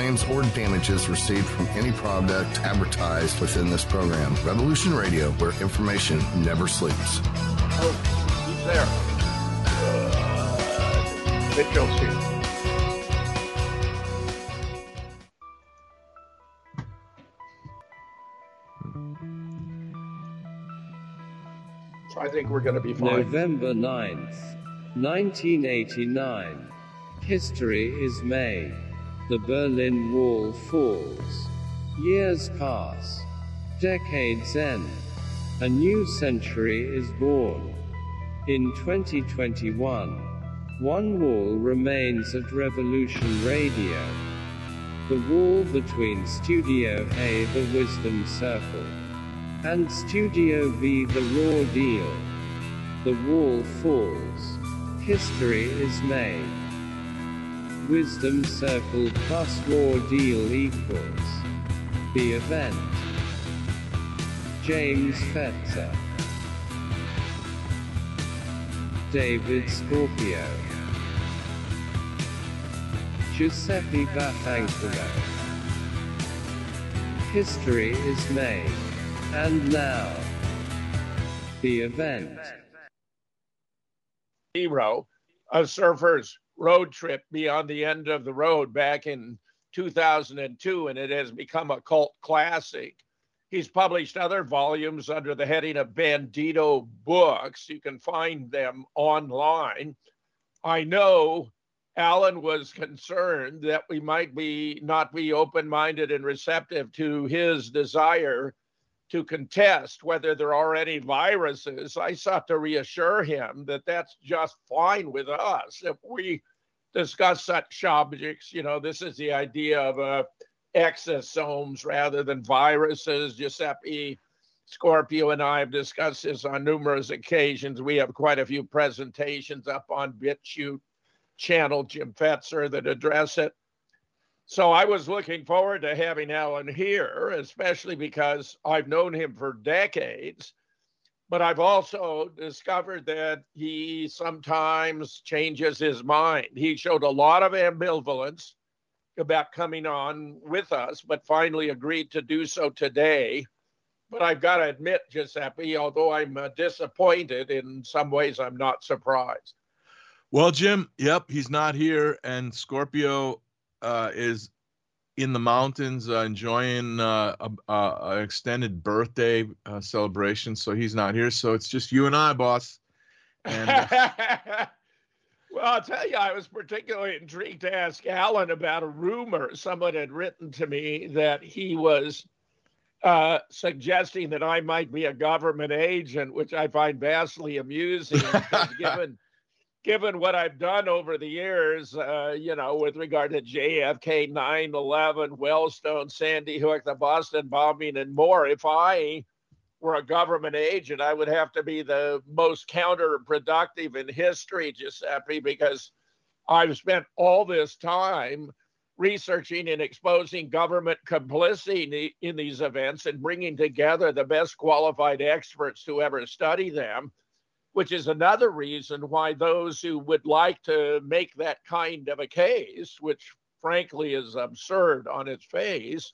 claims or damages received from any product advertised within this program. Revolution Radio, where information never sleeps. Oh, he's there. Mitchell's here. So I think we're going to be fine. November 9th, 1989. History is made. The Berlin Wall falls. Years pass. Decades end. A new century is born. In 2021, one wall remains at Revolution Radio. The wall between Studio A, the Wisdom Circle, and Studio B, the Raw Deal. The wall falls. History is made. Wisdom Circle plus Raw Deal equals the event. James Fetzer, David Scorpio, Giuseppe Vaffanculo. History is made. And now, the event. Hero, a surfer's road trip beyond the end of the road back in 2002, and it has become a cult classic. He's published other volumes under the heading of Bandito Books. You can find them online. I know Alan was concerned that we might not be open-minded and receptive to his desire to contest whether there are any viruses. I sought to reassure him that that's just fine with us. If we discuss such subjects, this is the idea of exosomes rather than viruses. Giuseppe Scorpio and I have discussed this on numerous occasions. We have quite a few presentations up on BitChute channel, Jim Fetzer, that address it. So I was looking forward to having Alan here, especially because I've known him for decades, but I've also discovered that he sometimes changes his mind. He showed a lot of ambivalence about coming on with us, but finally agreed to do so today. But I've got to admit, Giuseppe, although I'm disappointed, in some ways I'm not surprised. Well, Jim, yep, he's not here, and Scorpio is in the mountains enjoying an extended birthday celebration, so he's not here. So it's just you and I, boss. And well, I'll tell you, I was particularly intrigued to ask Alan about a rumor. Someone had written to me that he was suggesting that I might be a government agent, which I find vastly amusing, given what I've done over the years, with regard to JFK, 9/11, Wellstone, Sandy Hook, the Boston bombing, and more. If I were a government agent, I would have to be the most counterproductive in history, Giuseppe, because I've spent all this time researching and exposing government complicity in these events and bringing together the best qualified experts to ever study them, which is another reason why those who would like to make that kind of a case, which frankly is absurd on its face,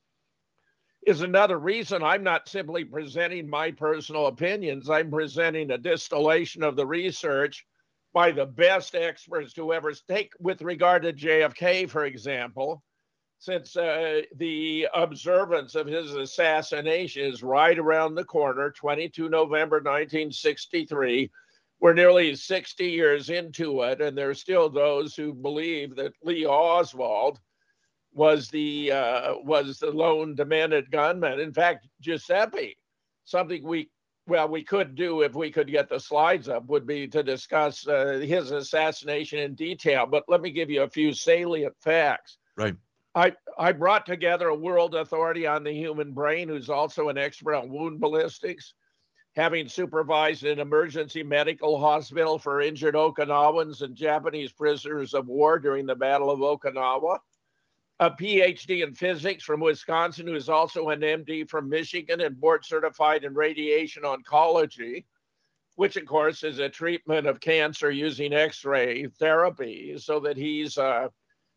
is another reason I'm not simply presenting my personal opinions. I'm presenting a distillation of the research by the best experts to ever take with regard to JFK, for example, since the observance of his assassination is right around the corner, 22 November 1963. We're nearly 60 years into it, and there are still those who believe that Lee Oswald was the lone demented gunman. In fact, Giuseppe, something we could do if we could get the slides up would be to discuss his assassination in detail. But let me give you a few salient facts. Right. I brought together a world authority on the human brain who's also an expert on wound ballistics, having supervised an emergency medical hospital for injured Okinawans and Japanese prisoners of war during the Battle of Okinawa, a PhD in physics from Wisconsin, who is also an MD from Michigan and board certified in radiation oncology, which of course is a treatment of cancer using X-ray therapy, so that he's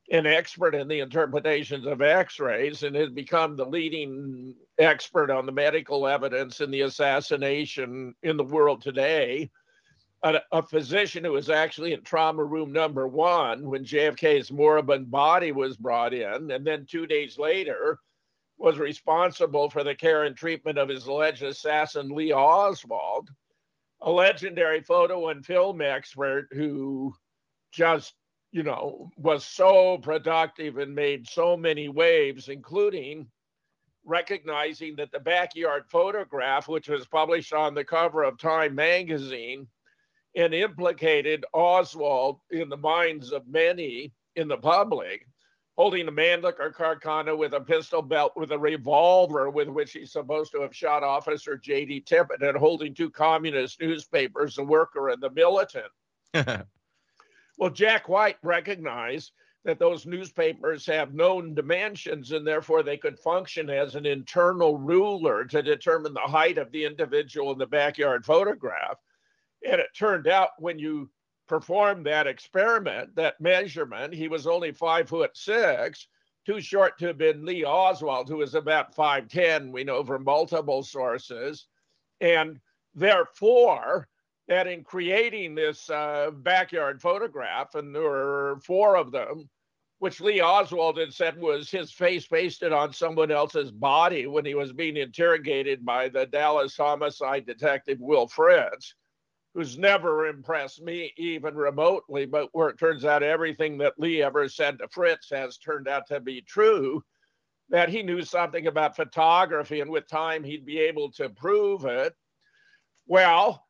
an expert in the interpretations of X-rays and has become the leading expert on the medical evidence in the assassination in the world today. A physician who was actually in trauma room number 1 when JFK's moribund body was brought in, and then 2 days later was responsible for the care and treatment of his alleged assassin, Lee Oswald, a legendary photo and film expert who just, was so productive and made so many waves, including recognizing that the backyard photograph, which was published on the cover of Time magazine and implicated Oswald in the minds of many in the public, holding a Mannlicher Carcano with a pistol belt with a revolver with which he's supposed to have shot Officer J.D. Tippit, and holding 2 communist newspapers, The Worker and The Militant. Well, Jack White recognized that those newspapers have known dimensions and therefore they could function as an internal ruler to determine the height of the individual in the backyard photograph. And it turned out when you performed that experiment, that measurement, he was only 5'6", too short to have been Lee Oswald, who was about 5'10", we know from multiple sources. And therefore, that in creating this backyard photograph, and there were 4 of them, which Lee Oswald had said was his face pasted on someone else's body when he was being interrogated by the Dallas homicide detective Will Fritz, who's never impressed me even remotely, but where it turns out everything that Lee ever said to Fritz has turned out to be true, that he knew something about photography, and with time he'd be able to prove it. Well,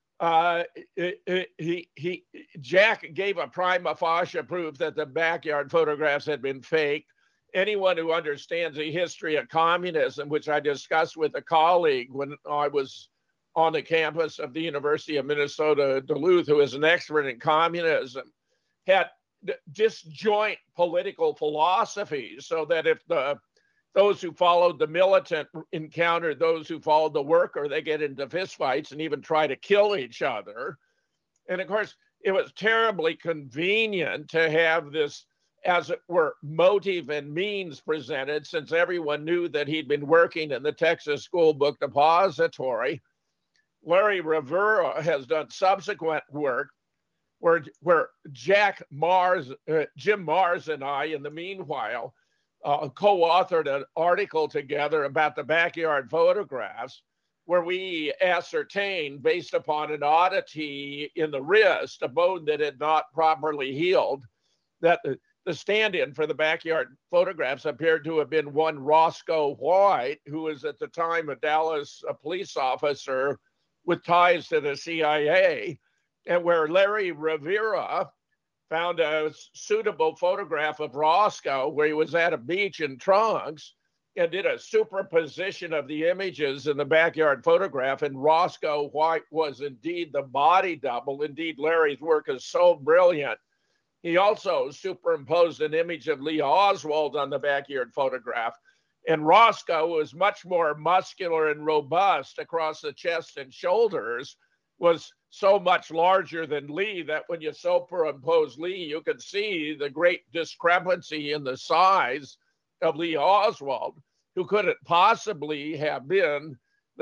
Jack gave a prima facie proof that the backyard photographs had been faked. Anyone who understands the history of communism, which I discussed with a colleague when I was on the campus of the University of Minnesota Duluth, who is an expert in communism, had disjoint political philosophies, so that if those who followed the militant encountered those who followed the worker, they get into fistfights and even try to kill each other. And of course, it was terribly convenient to have this, as it were, motive and means presented, since everyone knew that he'd been working in the Texas School Book Depository. Larry Rivera has done subsequent work where Jim Mars and I, in the meanwhile, co-authored an article together about the backyard photographs, where we ascertained, based upon an oddity in the wrist, a bone that had not properly healed, that the stand-in for the backyard photographs appeared to have been one Roscoe White, who was at the time a Dallas police officer with ties to the CIA, and where Larry Rivera found a suitable photograph of Roscoe where he was at a beach in trunks, and did a superposition of the images in the backyard photograph, and Roscoe White was indeed the body double. Indeed, Larry's work is so brilliant. He also superimposed an image of Lee Oswald on the backyard photograph, and Roscoe was much more muscular and robust across the chest and shoulders, was so much larger than Lee that when you superimpose Lee, you could see the great discrepancy in the size of Lee Oswald, who couldn't possibly have been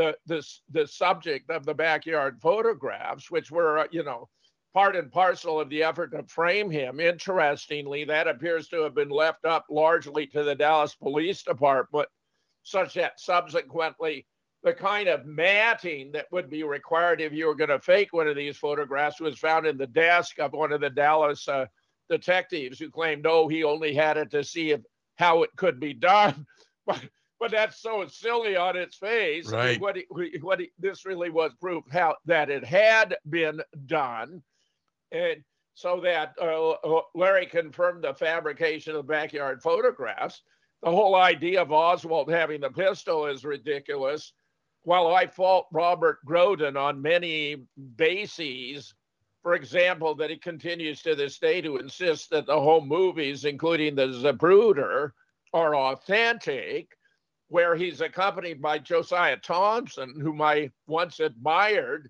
the subject of the backyard photographs, which were, part and parcel of the effort to frame him. Interestingly, that appears to have been left up largely to the Dallas Police Department, such that subsequently the kind of matting that would be required if you were going to fake one of these photographs was found in the desk of one of the Dallas detectives, who claimed, no, he only had it to see how it could be done. But that's so silly on its face. Right. This really was proof that it had been done. And so that Larry confirmed the fabrication of backyard photographs. The whole idea of Oswald having the pistol is ridiculous. While I fault Robert Groden on many bases, for example, that he continues to this day to insist that the home movies, including the Zapruder, are authentic, where he's accompanied by Josiah Thompson, whom I once admired,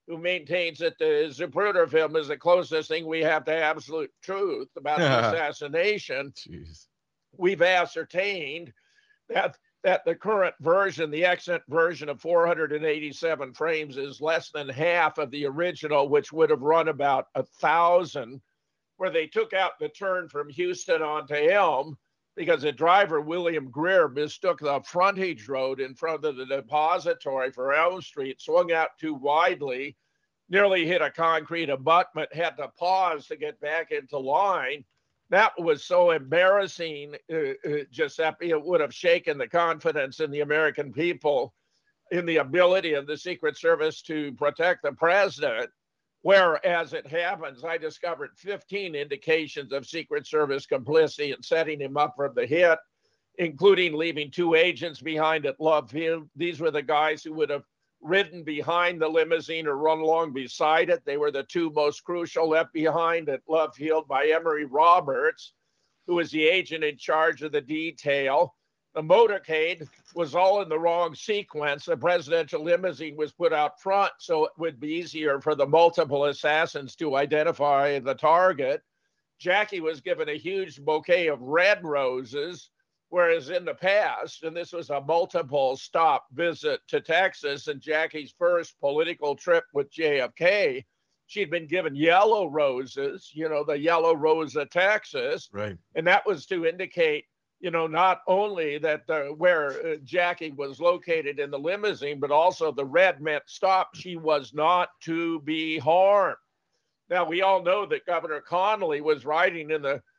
who maintains that the Zapruder film is the closest thing we have to absolute truth about the assassination. Jeez. We've ascertained that the current version, the extant version of 487 frames, is less than half of the original, which would have run about 1,000, where they took out the turn from Houston onto Elm because the driver, William Greer, mistook the frontage road in front of the depository for Elm Street, swung out too widely, nearly hit a concrete abutment, had to pause to get back into line. That was so embarrassing, Giuseppe, it would have shaken the confidence in the American people in the ability of the Secret Service to protect the president. Where, as it happens, I discovered 15 indications of Secret Service complicity in setting him up for the hit, including leaving 2 agents behind at Love Field. These were the guys who would have ridden behind the limousine or run along beside it. They were the 2 most crucial left behind at Love Field by Emery Roberts, who was the agent in charge of the detail. The motorcade was all in the wrong sequence. The presidential limousine was put out front so it would be easier for the multiple assassins to identify the target. Jackie was given a huge bouquet of red roses, whereas in the past, and this was a multiple stop visit to Texas and Jackie's first political trip with JFK, she'd been given yellow roses, the yellow rose of Texas. Right. And that was to indicate, not only that where Jackie was located in the limousine, but also the red meant stop. She was not to be harmed. Now, we all know that Governor Connolly was riding in the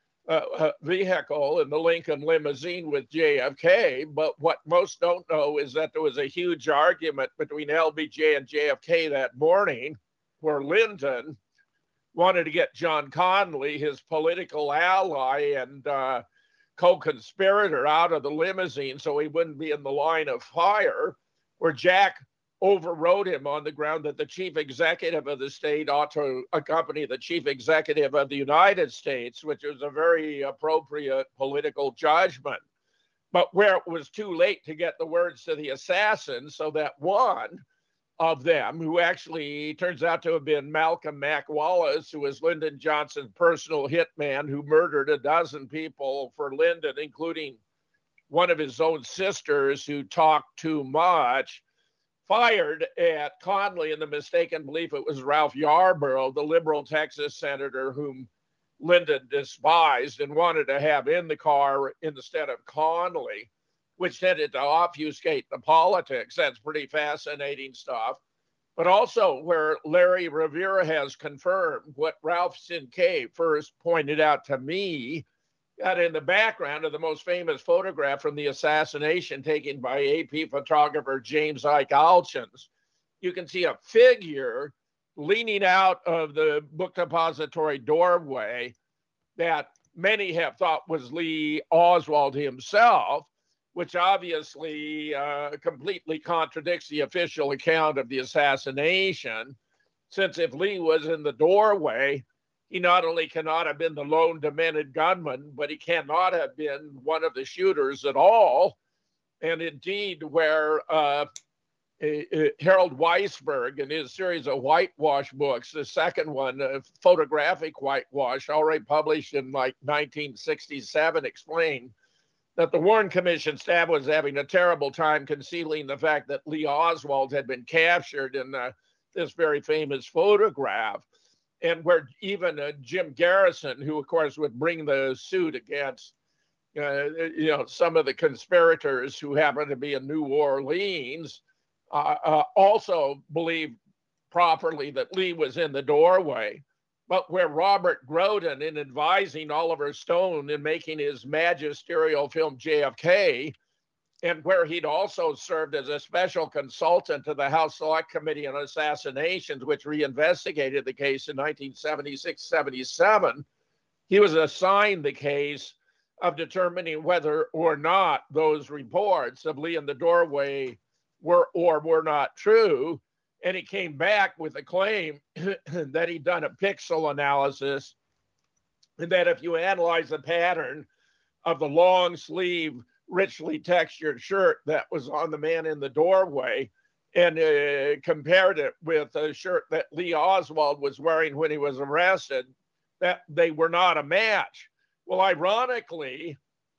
vehicle in the Lincoln limousine with JFK, but what most don't know is that there was a huge argument between LBJ and JFK that morning, where Lyndon wanted to get John Connolly, his political ally and co-conspirator, out of the limousine so he wouldn't be in the line of fire, where Jack overrode him on the ground that the chief executive of the state ought to accompany the chief executive of the United States, which was a very appropriate political judgment. But where it was too late to get the words to the assassin, so that one of them, who actually turns out to have been Malcolm Mac Wallace, who was Lyndon Johnson's personal hitman who murdered a dozen people for Lyndon, including one of his own sisters who talked too much, fired at Connolly in the mistaken belief it was Ralph Yarborough, the liberal Texas senator whom Lyndon despised and wanted to have in the car instead of Connolly, which tended to obfuscate the politics. That's pretty fascinating stuff. But also where Larry Rivera has confirmed what Ralph Sinkay first pointed out to me, that in the background of the most famous photograph from the assassination taken by AP photographer James Ike Alchins, you can see a figure leaning out of the book depository doorway that many have thought was Lee Oswald himself, which obviously completely contradicts the official account of the assassination, since if Lee was in the doorway, he not only cannot have been the lone demented gunman, but he cannot have been one of the shooters at all. And indeed, where Harold Weisberg, in his series of whitewash books, the second one, photographic whitewash, already published in like 1967, explained that the Warren Commission staff was having a terrible time concealing the fact that Lee Oswald had been captured in this very famous photograph. And where even Jim Garrison, who of course would bring the suit against some of the conspirators who happened to be in New Orleans, also believed properly that Lee was in the doorway. But where Robert Groden, in advising Oliver Stone in making his magisterial film JFK, and where he'd also served as a special consultant to the House Select Committee on Assassinations, which reinvestigated the case in 1976-77, he was assigned the case of determining whether or not those reports of Lee in the doorway were or were not true. And he came back with a claim that he'd done a pixel analysis, and that if you analyze the pattern of the long sleeve, richly textured shirt that was on the man in the doorway, and compared it with a shirt that Lee Oswald was wearing when he was arrested, that they were not a match. Well, ironically,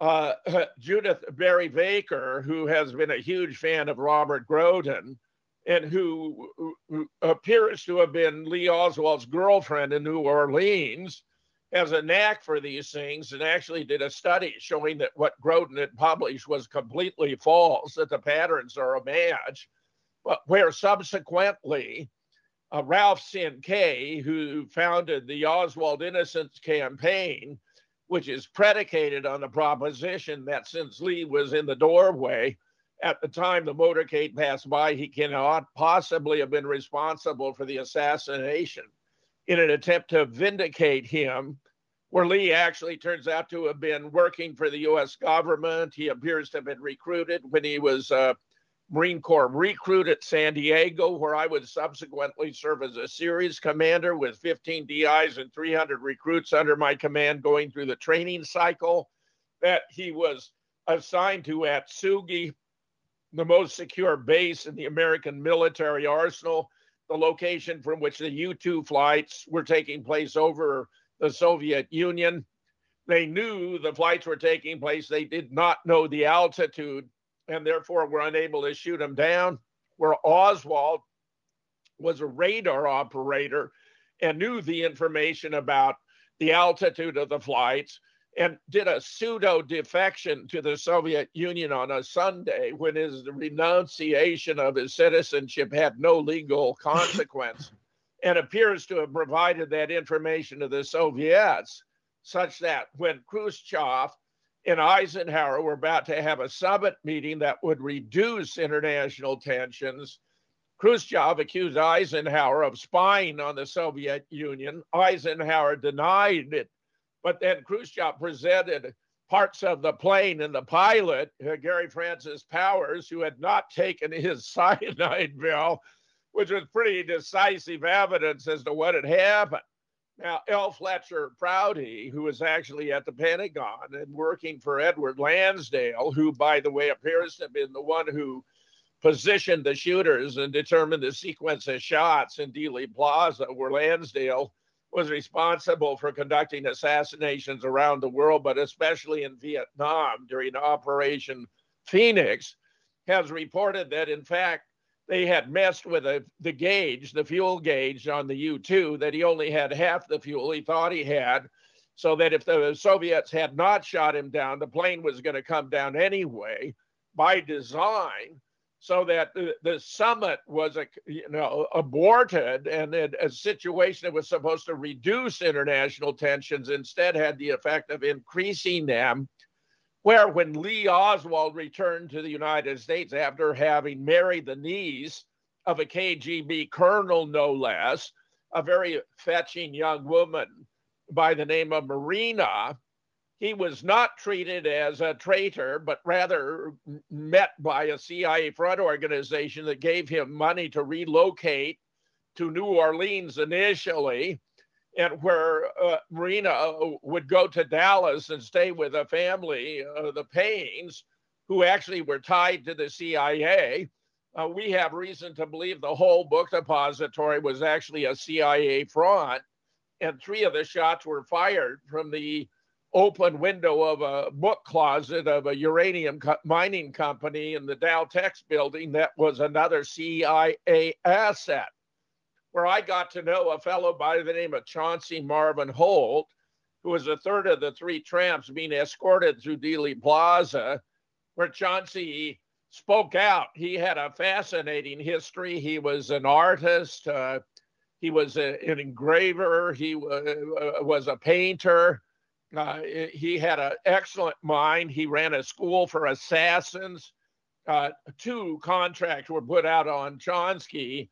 Judith Barry Baker, who has been a huge fan of Robert Groden and who appears to have been Lee Oswald's girlfriend in New Orleans, has a knack for these things and actually did a study showing that what Groden had published was completely false, that the patterns are a match, but where subsequently Ralph Cinque, who founded the Oswald Innocence Campaign, which is predicated on the proposition that since Lee was in the doorway at the time the motorcade passed by, he cannot possibly have been responsible for the assassination, in an attempt to vindicate him, where Lee actually turns out to have been working for the U.S. government. He appears to have been recruited when he was Marine Corps recruit at San Diego, where I would subsequently serve as a series commander with 15 DIs and 300 recruits under my command going through the training cycle that he was assigned to at Sugi, the most secure base in the American military arsenal, the location from which the U-2 flights were taking place over the Soviet Union. They knew the flights were taking place. They did not know the altitude and therefore were unable to shoot them down, where Oswald was a radar operator and knew the information about the altitude of the flights and did a pseudo defection to the Soviet Union on a Sunday when his renunciation of his citizenship had no legal consequence, and appears to have provided that information to the Soviets, such that when Khrushchev and Eisenhower were about to have a summit meeting that would reduce international tensions, Khrushchev accused Eisenhower of spying on the Soviet Union. Eisenhower denied it, but then Khrushchev presented parts of the plane and the pilot, Gary Francis Powers, who had not taken his cyanide pill, which was pretty decisive evidence as to what had happened. Now, L. Fletcher Prouty, who was actually at the Pentagon and working for Edward Lansdale, who, by the way, appears to have been the one who positioned the shooters and determined the sequence of shots in Dealey Plaza, where Lansdale was responsible for conducting assassinations around the world, but especially in Vietnam during Operation Phoenix, has reported that, in fact, they had messed with the gauge, the fuel gauge on the U-2, that he only had half the fuel he thought he had, so that if the Soviets had not shot him down, the plane was going to come down anyway by design, so that the summit was aborted, and a situation that was supposed to reduce international tensions instead had the effect of increasing them, where when Lee Oswald returned to the United States after having married the niece of a KGB colonel, no less, a very fetching young woman by the name of Marina, he was not treated as a traitor, but rather met by a CIA front organization that gave him money to relocate to New Orleans initially, and where Marina would go to Dallas and stay with a family, the Paynes, who actually were tied to the CIA. We have reason to believe the whole book depository was actually a CIA front, and 3 of the shots were fired from the open window of a book closet of a uranium mining company in the Dow Tex building that was another CIA asset, where I got to know a fellow by the name of Chauncey Marvin Holt, who was the third of the 3 tramps being escorted through Dealey Plaza, where Chauncey spoke out. He had a fascinating history. He was an artist. He was an engraver. He was a painter. He had an excellent mind. He ran a school for assassins. 2 contracts were put out on Chauncey,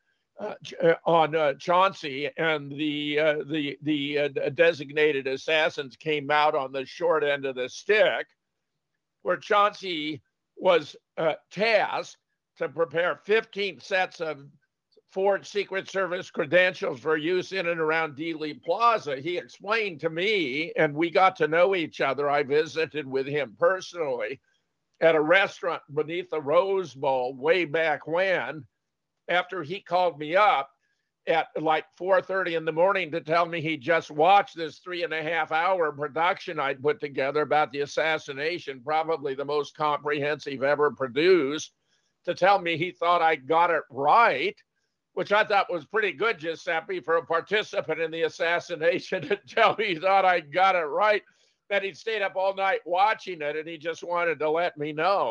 and the designated assassins came out on the short end of the stick, where Chauncey was tasked to prepare 15 sets of forged Secret Service credentials for use in and around Dealey Plaza. He explained to me, and we got to know each other. I visited with him personally at a restaurant beneath the Rose Bowl way back when, after he called me up at like 4:30 in the morning to tell me he just watched this 3.5-hour production I'd put together about the assassination, probably the most comprehensive ever produced, to tell me he thought I got it right, which I thought was pretty good, Giuseppe, for a participant in the assassination to tell me he thought I got it right, that he'd stayed up all night watching it and he just wanted to let me know.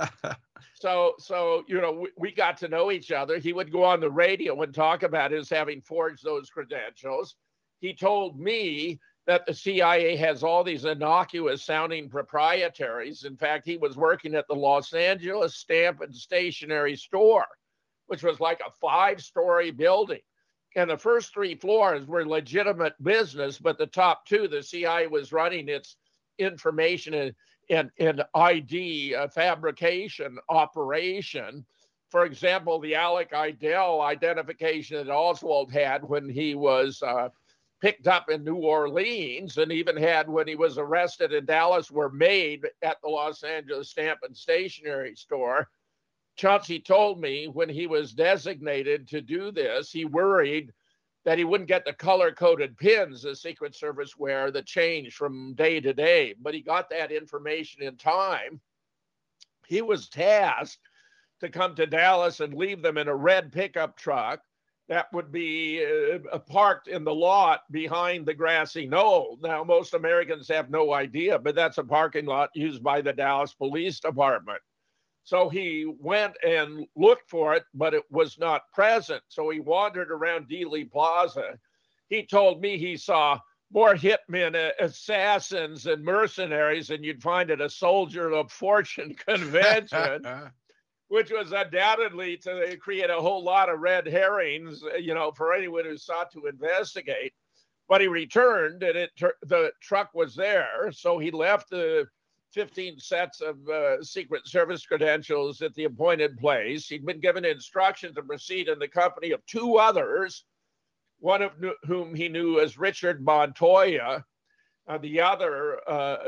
So you know, we got to know each other. He would go on the radio and talk about his having forged those credentials. He told me that the CIA has all these innocuous sounding proprietaries. In fact, he was working at the Los Angeles Stamp and Stationery Store, which was like a 5-story building. And the first 3 floors were legitimate business, but the top 2, the CIA was running its information and ID fabrication operation. For example, the Alec Idell identification that Oswald had when he was picked up in New Orleans, and even had when he was arrested in Dallas, were made at the Los Angeles Stamp and Stationery Store. Chauncey told me when he was designated to do this, he worried that he wouldn't get the color-coded pins the Secret Service wear that changed from day to day, but he got that information in time. He was tasked to come to Dallas and leave them in a red pickup truck that would be parked in the lot behind the grassy knoll. Now, most Americans have no idea, but that's a parking lot used by the Dallas Police Department. So he went and looked for it, but it was not present. So he wandered around Dealey Plaza. He told me he saw more hitmen, assassins, and mercenaries than you'd find at a Soldier of Fortune convention, which was undoubtedly to create a whole lot of red herrings, you know, for anyone who sought to investigate. But he returned, and the truck was there. So he left the 15 sets of Secret Service credentials at the appointed place. He'd been given instructions to proceed in the company of 2 others, one of whom he knew as Richard Montoya, the other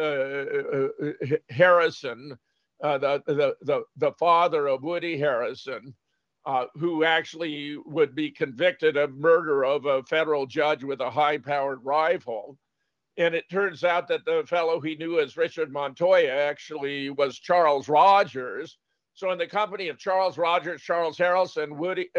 Harrison, the father of Woody Harrison, who actually would be convicted of murder of a federal judge with a high-powered rifle. And it turns out that the fellow he knew as Richard Montoya actually was Charles Rogers. So in the company of Charles Rogers, Charles Harrelson,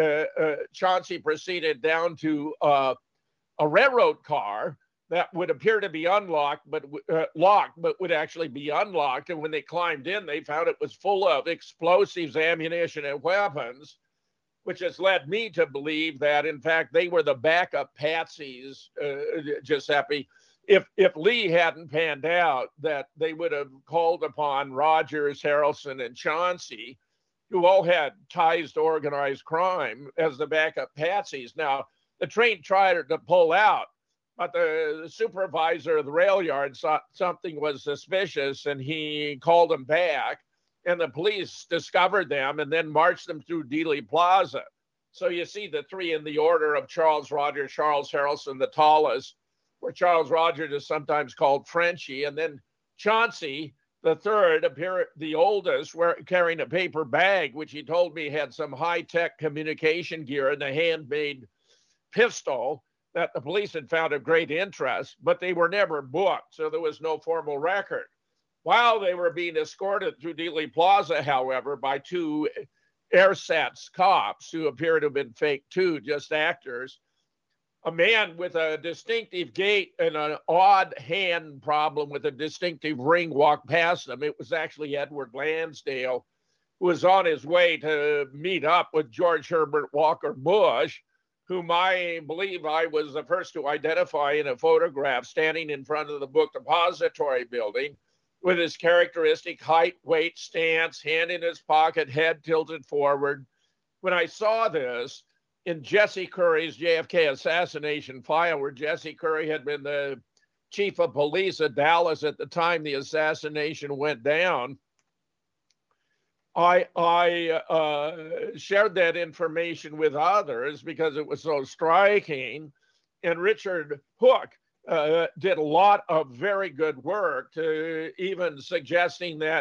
Chauncey proceeded down to a railroad car that would appear to be unlocked, but locked, but would actually be unlocked. And when they climbed in, they found it was full of explosives, ammunition, and weapons, which has led me to believe that, in fact, they were the backup patsies, Giuseppe. If Lee hadn't panned out, that they would have called upon Rogers, Harrelson, and Chauncey, who all had ties to organized crime, as the backup patsies. Now, the train tried to pull out, but the supervisor of the rail yard thought something was suspicious, and he called them back, and the police discovered them and then marched them through Dealey Plaza. So you see the 3 in the order of Charles Rogers, Charles Harrelson, the tallest, where Charles Rogers is sometimes called Frenchie, and then Chauncey, the third, the oldest, carrying a paper bag, which he told me had some high-tech communication gear and a handmade pistol that the police had found of great interest, but they were never booked, so there was no formal record. While they were being escorted through Dealey Plaza, however, by 2 AirSats cops who appeared to have been fake too, just actors, a man with a distinctive gait and an odd hand problem with a distinctive ring walked past them. It was actually Edward Lansdale, who was on his way to meet up with George Herbert Walker Bush, whom I believe I was the first to identify in a photograph standing in front of the book depository building with his characteristic height, weight, stance, hand in his pocket, head tilted forward. When I saw this, in Jesse Curry's JFK assassination file, where Jesse Curry had been the chief of police at Dallas at the time the assassination went down, I shared that information with others because it was so striking. And Richard Hook did a lot of very good work to even suggesting that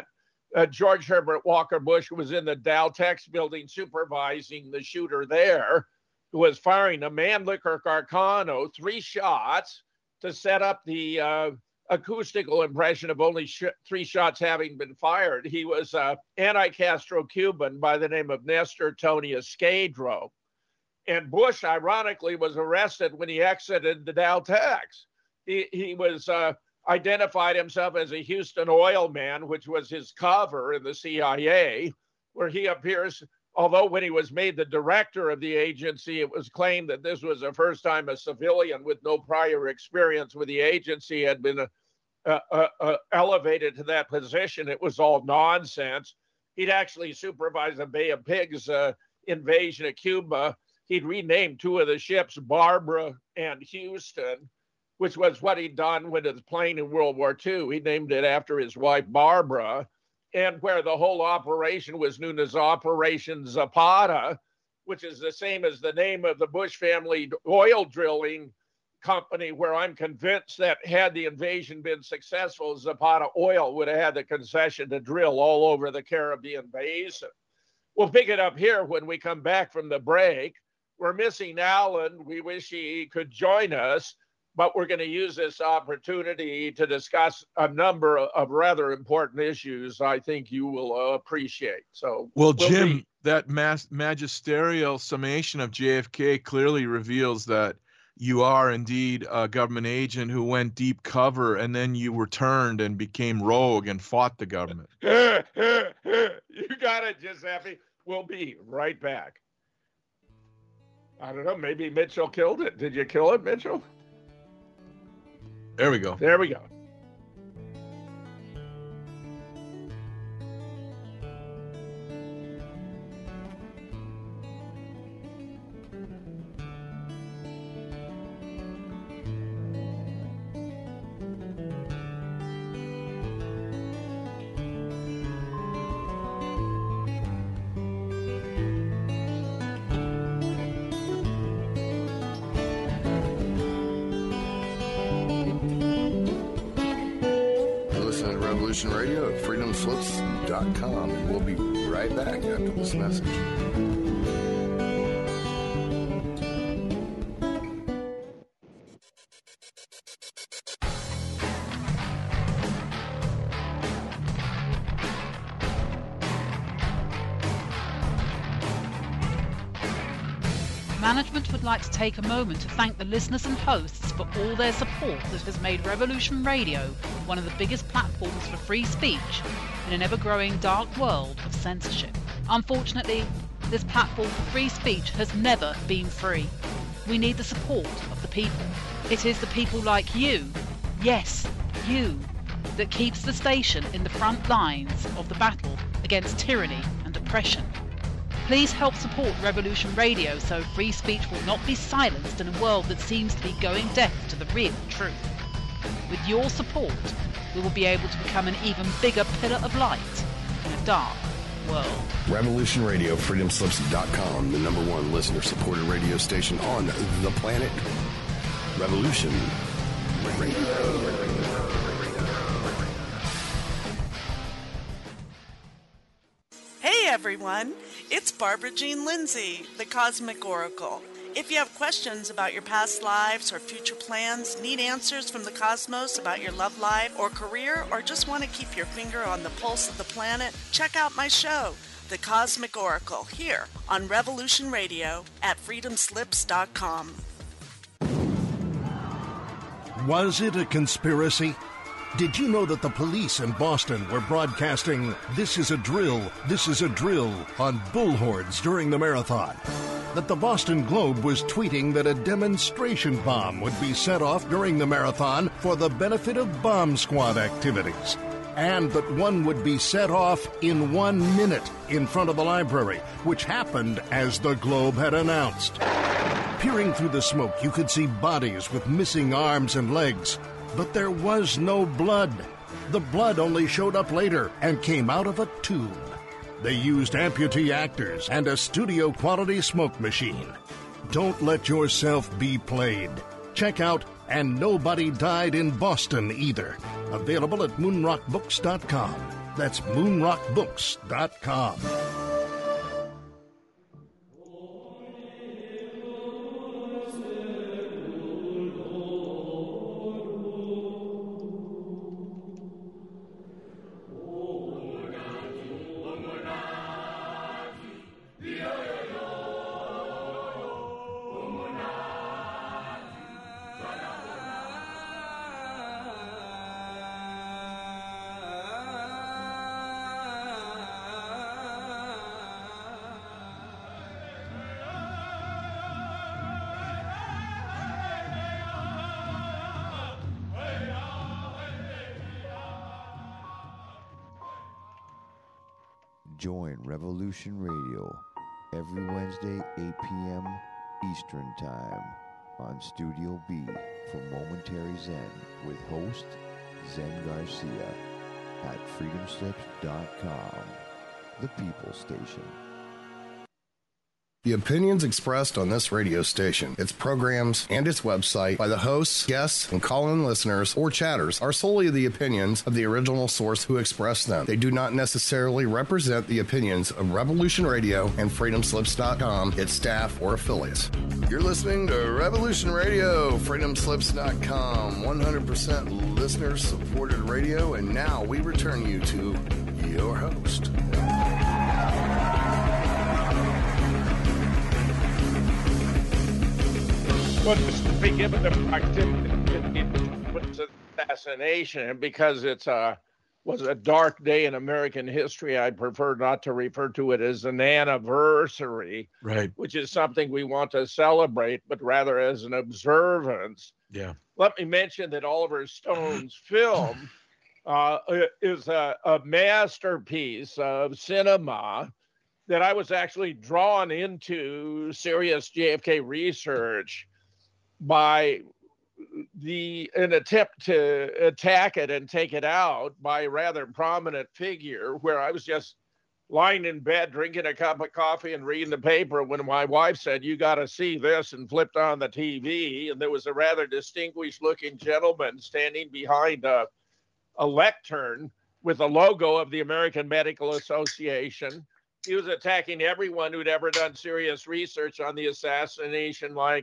George Herbert Walker Bush, who was in the Daltex building supervising the shooter there, who was firing a Mannlicher Carcano 3 shots to set up the acoustical impression of only 3 shots having been fired. He was an anti-Castro Cuban by the name of Nestor Tony Escadro. And Bush, ironically, was arrested when he exited the Daltex. He was identified himself as a Houston oil man, which was his cover in the CIA, where he appears, although when he was made the director of the agency, it was claimed that this was the first time a civilian with no prior experience with the agency had been elevated to that position. It was all nonsense. He'd actually supervised the Bay of Pigs invasion of Cuba. He'd renamed 2 of the ships Barbara and Houston, which was what he'd done when it was playing in World War II. He named it after his wife, Barbara, and where the whole operation was known as Operation Zapata, which is the same as the name of the Bush family oil drilling company, where I'm convinced that had the invasion been successful, Zapata Oil would have had the concession to drill all over the Caribbean basin. We'll pick it up here when we come back from the break. We're missing Alan. We wish he could join us, but we're going to use this opportunity to discuss a number of rather important issues I think you will appreciate. So, well, Jim, that magisterial summation of JFK clearly reveals that you are indeed a government agent who went deep cover, and then you returned and became rogue and fought the government. You got it, Giuseppe. We'll be right back. I don't know, maybe Mitchell killed it. Did you kill it, Mitchell? There we go. There we go. Radio at freedomslips.com, and we'll be right back after this message. Management would like to take a moment to thank the listeners and hosts for all their support that has made Revolution Radio one of the biggest platforms for free speech in an ever-growing dark world of censorship. Unfortunately, this platform for free speech has never been free. We need the support of the people. It is the people like you, yes, you, that keeps the station in the front lines of the battle against tyranny and oppression. Please help support Revolution Radio so free speech will not be silenced in a world that seems to be going deaf to the real truth. With your support, we will be able to become an even bigger pillar of light in a dark world. Revolution Radio, freedomslips.com, the #1 listener-supported radio station on the planet. Revolution Radio. Hey everyone, it's Barbara Jean Lindsay, the Cosmic Oracle. If you have questions about your past lives or future plans, need answers from the cosmos about your love life or career, or just want to keep your finger on the pulse of the planet, check out my show, The Cosmic Oracle, here on Revolution Radio at freedomslips.com. Was it a conspiracy? Did you know that the police in Boston were broadcasting "This is a drill, this is a drill" on bullhorns during the marathon? That the Boston Globe was tweeting that a demonstration bomb would be set off during the marathon for the benefit of bomb squad activities? And that one would be set off in 1 minute in front of the library, which happened as the Globe had announced. Peering through the smoke, you could see bodies with missing arms and legs. But there was no blood. The blood only showed up later and came out of a tube. They used amputee actors and a studio-quality smoke machine. Don't let yourself be played. Check out And Nobody Died in Boston Either. Available at moonrockbooks.com. That's moonrockbooks.com. Join Revolution Radio every Wednesday, 8 p.m. Eastern Time on Studio B for Momentary Zen with host Zen Garcia at freedomslips.com, the People Station. The opinions expressed on this radio station, its programs, and its website by the hosts, guests, and call-in listeners or chatters are solely the opinions of the original source who expressed them. They do not necessarily represent the opinions of Revolution Radio and freedomslips.com, its staff, or affiliates. You're listening to Revolution Radio, freedomslips.com, 100% listener-supported radio, and now we return you to your host. Well, just to be given the proximity to assassination, because it was a dark day in American history, I prefer not to refer to it as an anniversary, Right. which is something we want to celebrate, but rather as an observance. Yeah. Let me mention that Oliver Stone's film is a masterpiece of cinema that I was actually drawn into serious JFK research by an attempt to attack it and take it out by a rather prominent figure, where I was just lying in bed drinking a cup of coffee and reading the paper when my wife said, "You got to see this," and flipped on the TV, and there was a rather distinguished looking gentleman standing behind a lectern with the logo of the American Medical Association. He was attacking everyone who'd ever done serious research on the assassination, like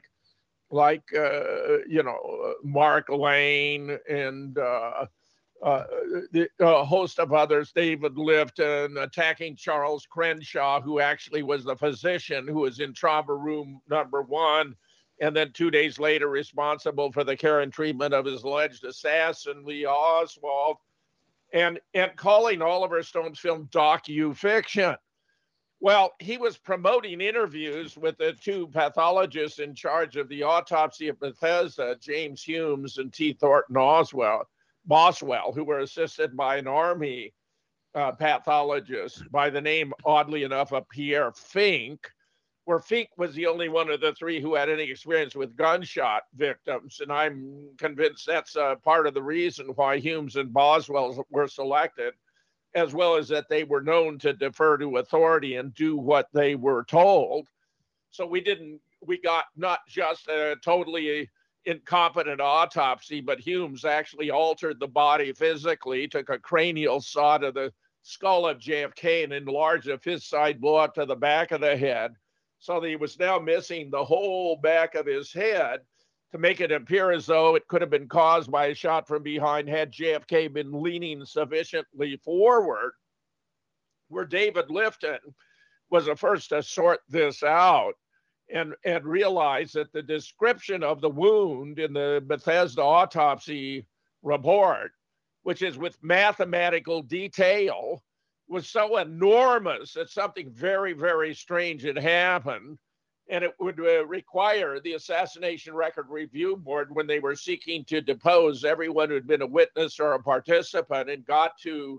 Mark Lane and a host of others, David Lifton, attacking Charles Crenshaw, who actually was the physician who was in trauma room number 1, and then 2 days later responsible for the care and treatment of his alleged assassin, Lee Oswald, and calling Oliver Stone's film docu-fiction. Well, he was promoting interviews with the two pathologists in charge of the autopsy of Bethesda, James Humes and T. Thornton Boswell, who were assisted by an Army pathologist by the name, oddly enough, of Pierre Fink, where Fink was the only one of the three who had any experience with gunshot victims. And I'm convinced that's part of the reason why Humes and Boswell were selected, as well as that they were known to defer to authority and do what they were told. So we got not just a totally incompetent autopsy, but Humes actually altered the body physically, took a cranial saw to the skull of JFK and enlarged a fist side blow up to the back of the head, so that he was now missing the whole back of his head, to make it appear as though it could have been caused by a shot from behind had JFK been leaning sufficiently forward, where David Lifton was the first to sort this out and realize that the description of the wound in the Bethesda autopsy report, which is with mathematical detail, was so enormous that something very, very strange had happened. And it would require the Assassination Record Review Board, when they were seeking to depose everyone who'd been a witness or a participant, and got to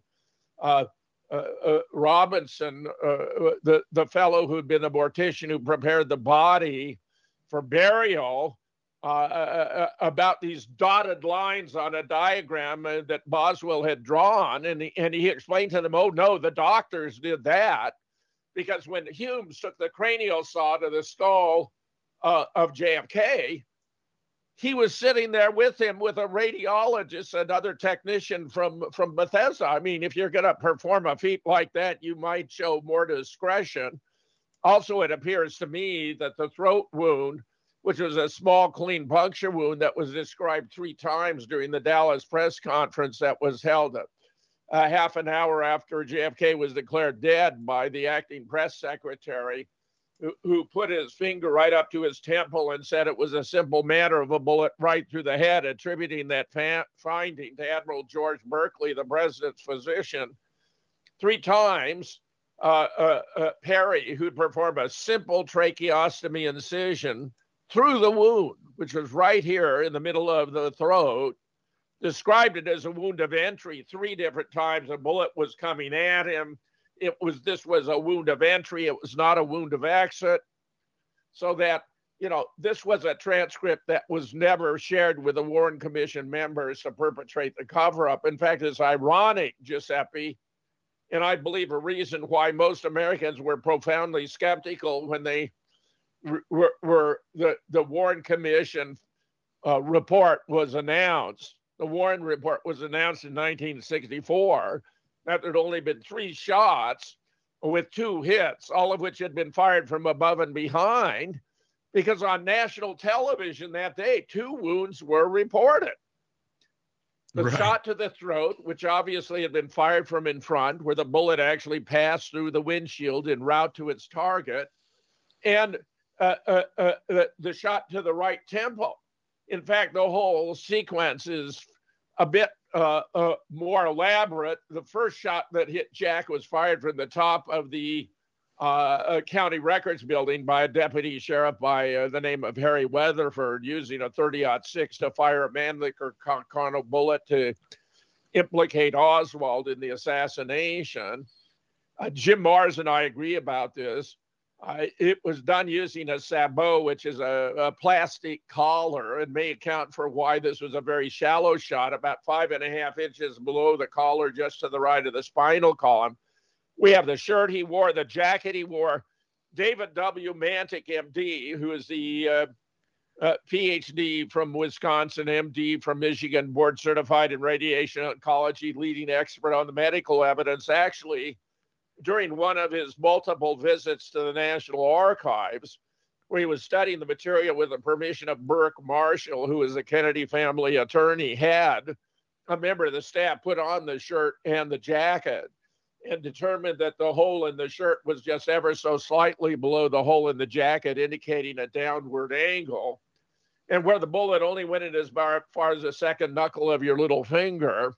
Robinson, the fellow who'd been the mortician who prepared the body for burial, about these dotted lines on a diagram that Boswell had drawn. And he explained to them, oh, no, the doctors did that. Because when Humes took the cranial saw to the skull of JFK, he was sitting there with him with a radiologist, another technician from Bethesda. I mean, if you're going to perform a feat like that, you might show more discretion. Also, it appears to me that the throat wound, which was a small, clean puncture wound that was described 3 times during the Dallas press conference that was held half an hour after JFK was declared dead by the acting press secretary, who put his finger right up to his temple and said it was a simple matter of a bullet right through the head, attributing that finding to Admiral George Berkeley, the president's physician. 3 times, Perry, who'd performed a simple tracheostomy incision through the wound, which was right here in the middle of the throat, described it as a wound of entry 3 different times. A bullet was coming at him. This was a wound of entry. It was not a wound of exit. So that, this was a transcript that was never shared with the Warren Commission members to perpetrate the cover-up. In fact, it's ironic, Giuseppe, and I believe a reason why most Americans were profoundly skeptical when they were the Warren Commission report was announced. The Warren report was announced in 1964. That there'd only been 3 shots with 2 hits, all of which had been fired from above and behind, because on national television that day, 2 wounds were reported. The shot to the throat, which obviously had been fired from in front, where the bullet actually passed through the windshield en route to its target, and the shot to the right temple. In fact, the whole sequence is a bit more elaborate. The first shot that hit Jack was fired from the top of the county records building by a deputy sheriff by the name of Harry Weatherford, using a 30-06 to fire a Mannlicher Carcano bullet to implicate Oswald in the assassination. Jim Mars and I agree about this. It was done using a sabot, which is a plastic collar, and may account for why this was a very shallow shot, about 5.5 inches below the collar, just to the right of the spinal column. We have the shirt he wore, the jacket he wore. David W. Mantic, MD, who is the PhD from Wisconsin, MD from Michigan, board certified in radiation oncology, leading expert on the medical evidence, actually, during one of his multiple visits to the National Archives, where he was studying the material with the permission of Burke Marshall, who is a Kennedy family attorney, had a member of the staff put on the shirt and the jacket and determined that the hole in the shirt was just ever so slightly below the hole in the jacket, indicating a downward angle. And where the bullet only went in as far as the second knuckle of your little finger,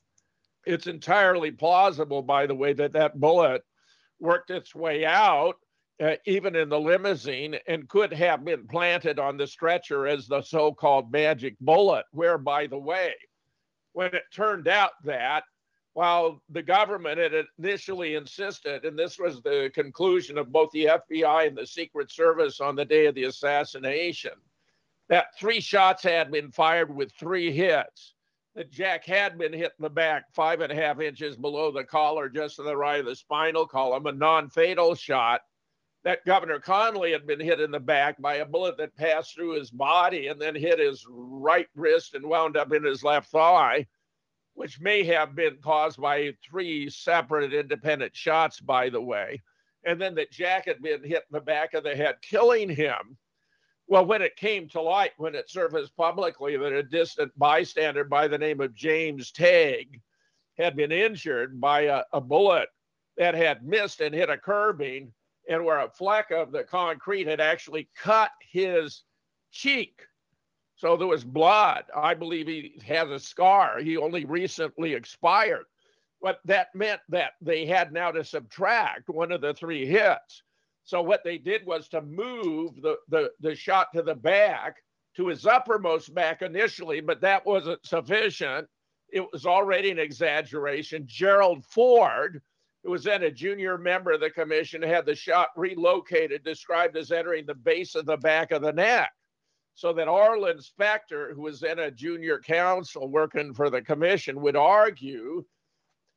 it's entirely plausible, by the way, that bullet worked its way out, even in the limousine, and could have been planted on the stretcher as the so-called magic bullet, where, by the way, when it turned out that while the government had initially insisted, and this was the conclusion of both the FBI and the Secret Service on the day of the assassination, that 3 shots had been fired with 3 hits, that Jack had been hit in the back 5.5 inches below the collar, just to the right of the spinal column, a non-fatal shot, that Governor Connally had been hit in the back by a bullet that passed through his body and then hit his right wrist and wound up in his left thigh, which may have been caused by 3 separate independent shots, by the way, and then that Jack had been hit in the back of the head, killing him. Well, when it came to light, when it surfaced publicly that a distant bystander by the name of James Tague had been injured by a bullet that had missed and hit a curbing, and where a fleck of the concrete had actually cut his cheek. So there was blood. I believe he has a scar. He only recently expired. But that meant that they had now to subtract one of the 3 hits. So what they did was to move the shot to the back, to his uppermost back initially, but that wasn't sufficient. It was already an exaggeration. Gerald Ford, who was then a junior member of the commission, had the shot relocated, described as entering the base of the back of the neck. So that Arlen Specter, who was then a junior counsel working for the commission, would argue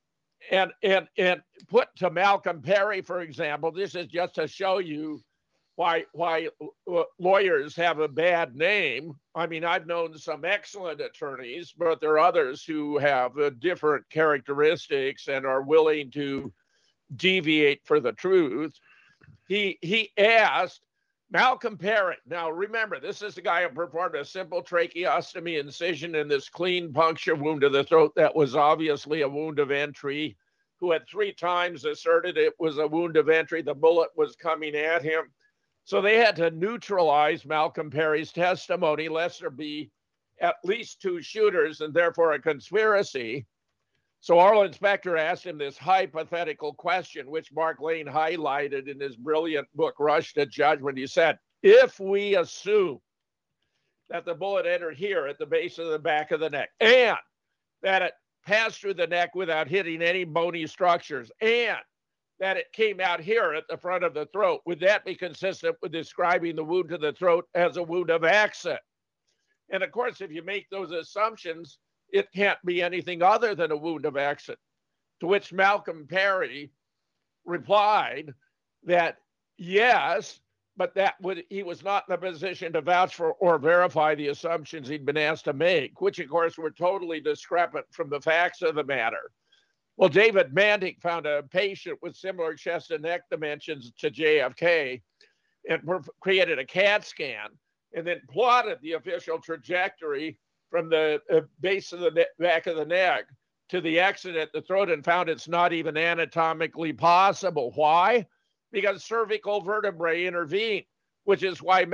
and put to Malcolm Perry, for example, this is just to show you why lawyers have a bad name. I mean, I've known some excellent attorneys, but there are others who have different characteristics and are willing to deviate for the truth. He asked Malcolm Perry. Now, remember, this is the guy who performed a simple tracheostomy incision in this clean puncture wound to the throat that was obviously a wound of entry, who had 3 times asserted it was a wound of entry. The bullet was coming at him. So they had to neutralize Malcolm Perry's testimony, lest there be at least 2 shooters and therefore a conspiracy. So Arlen Specter asked him this hypothetical question, which Mark Lane highlighted in his brilliant book, Rush to Judgment. He said, if we assume that the bullet entered here at the base of the back of the neck, and that it passed through the neck without hitting any bony structures, and that it came out here at the front of the throat, would that be consistent with describing the wound to the throat as a wound of accident? And of course, if you make those assumptions, it can't be anything other than a wound of accident. To which Malcolm Perry replied that yes, but he was not in a position to vouch for or verify the assumptions he'd been asked to make, which of course were totally discrepant from the facts of the matter. Well, David Mandick found a patient with similar chest and neck dimensions to JFK and created a CAT scan and then plotted the official trajectory from the base of the back of the neck to the exit at the throat and found it's not even anatomically possible. Why? Because cervical vertebrae intervened, which is why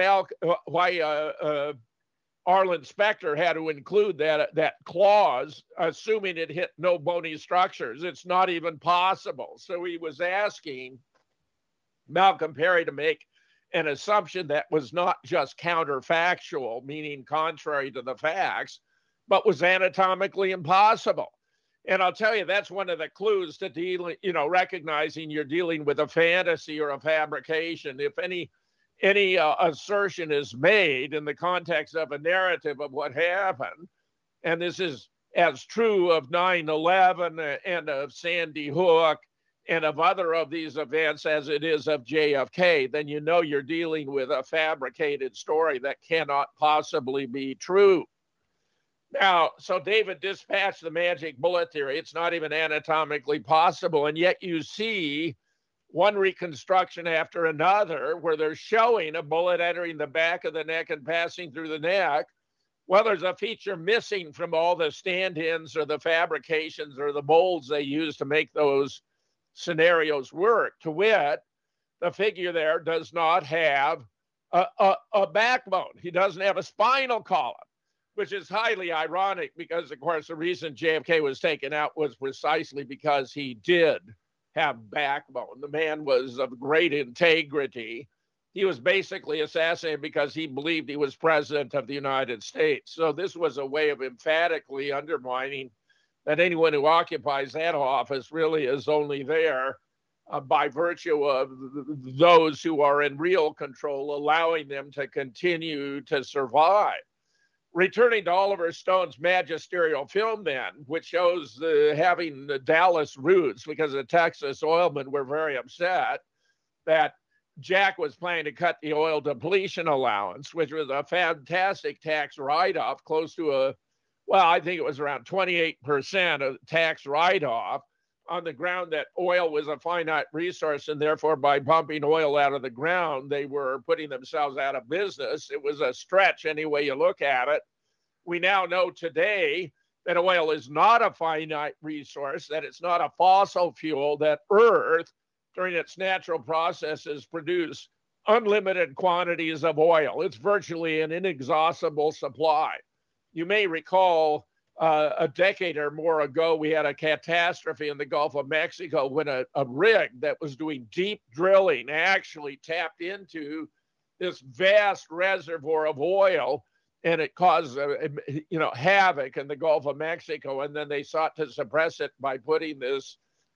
Arlen Specter had to include that clause, assuming it hit no bony structures. It's not even possible. So he was asking Malcolm Perry to make an assumption that was not just counterfactual, meaning contrary to the facts, but was anatomically impossible. And I'll tell you, that's one of the clues to dealing, recognizing you're dealing with a fantasy or a fabrication. If any assertion is made in the context of a narrative of what happened, and this is as true of 9/11 and of Sandy Hook and of other of these events as it is of JFK, then you know you're dealing with a fabricated story that cannot possibly be true. Now, so David dispatched the magic bullet theory. It's not even anatomically possible, and yet you see one reconstruction after another where they're showing a bullet entering the back of the neck and passing through the neck. Well, there's a feature missing from all the stand-ins or the fabrications or the molds they use to make those scenarios work. To wit, the figure there does not have a backbone. He doesn't have a spinal column, which is highly ironic because, of course, the reason JFK was taken out was precisely because he did have backbone. The man was of great integrity. He was basically assassinated because he believed he was president of the United States. So this was a way of emphatically undermining that anyone who occupies that office really is only there by virtue of those who are in real control, allowing them to continue to survive. Returning to Oliver Stone's magisterial film then, which shows having the Dallas roots because the Texas oilmen were very upset that Jack was planning to cut the oil depletion allowance, which was a fantastic tax write-off, close to I think it was around 28% of tax write-off, on the ground that oil was a finite resource, and therefore by pumping oil out of the ground, they were putting themselves out of business. It was a stretch any way you look at it. We now know today that oil is not a finite resource, that it's not a fossil fuel, that Earth, during its natural processes, produce unlimited quantities of oil. It's virtually an inexhaustible supply. You may recall a decade or more ago, we had a catastrophe in the Gulf of Mexico when a rig that was doing deep drilling actually tapped into this vast reservoir of oil, and it caused havoc in the Gulf of Mexico. And then they sought to suppress it by putting this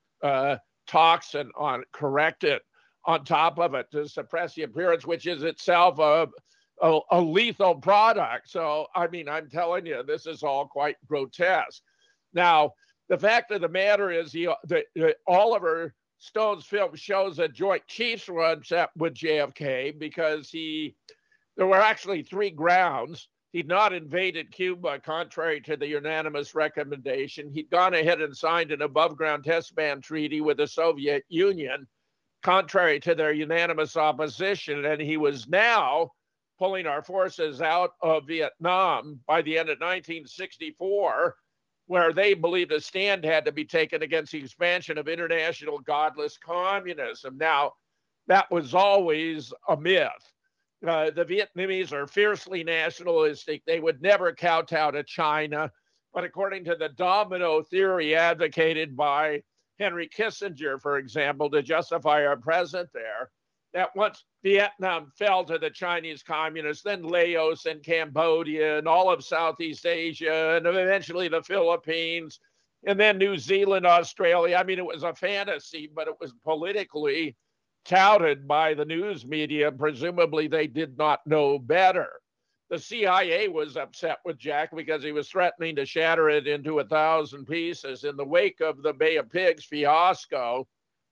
toxin corrected on top of it to suppress the appearance, which is itself a lethal product. So, I mean, I'm telling you, this is all quite grotesque. Now, the fact of the matter is Oliver Stone's film shows that Joint Chiefs were upset with JFK because there were actually 3 grounds. He'd not invaded Cuba, contrary to the unanimous recommendation. He'd gone ahead and signed an above-ground test ban treaty with the Soviet Union, contrary to their unanimous opposition, and he was now pulling our forces out of Vietnam by the end of 1964, where they believed a stand had to be taken against the expansion of international godless communism. Now, that was always a myth. The Vietnamese are fiercely nationalistic. They would never kowtow to China. But according to the domino theory advocated by Henry Kissinger, for example, to justify our presence there, that once Vietnam fell to the Chinese communists, then Laos and Cambodia and all of Southeast Asia, and eventually the Philippines, and then New Zealand, Australia. I mean, it was a fantasy, but it was politically touted by the news media. Presumably, they did not know better. The CIA was upset with Jack because he was threatening to shatter it into 1,000 pieces. In the wake of the Bay of Pigs fiasco,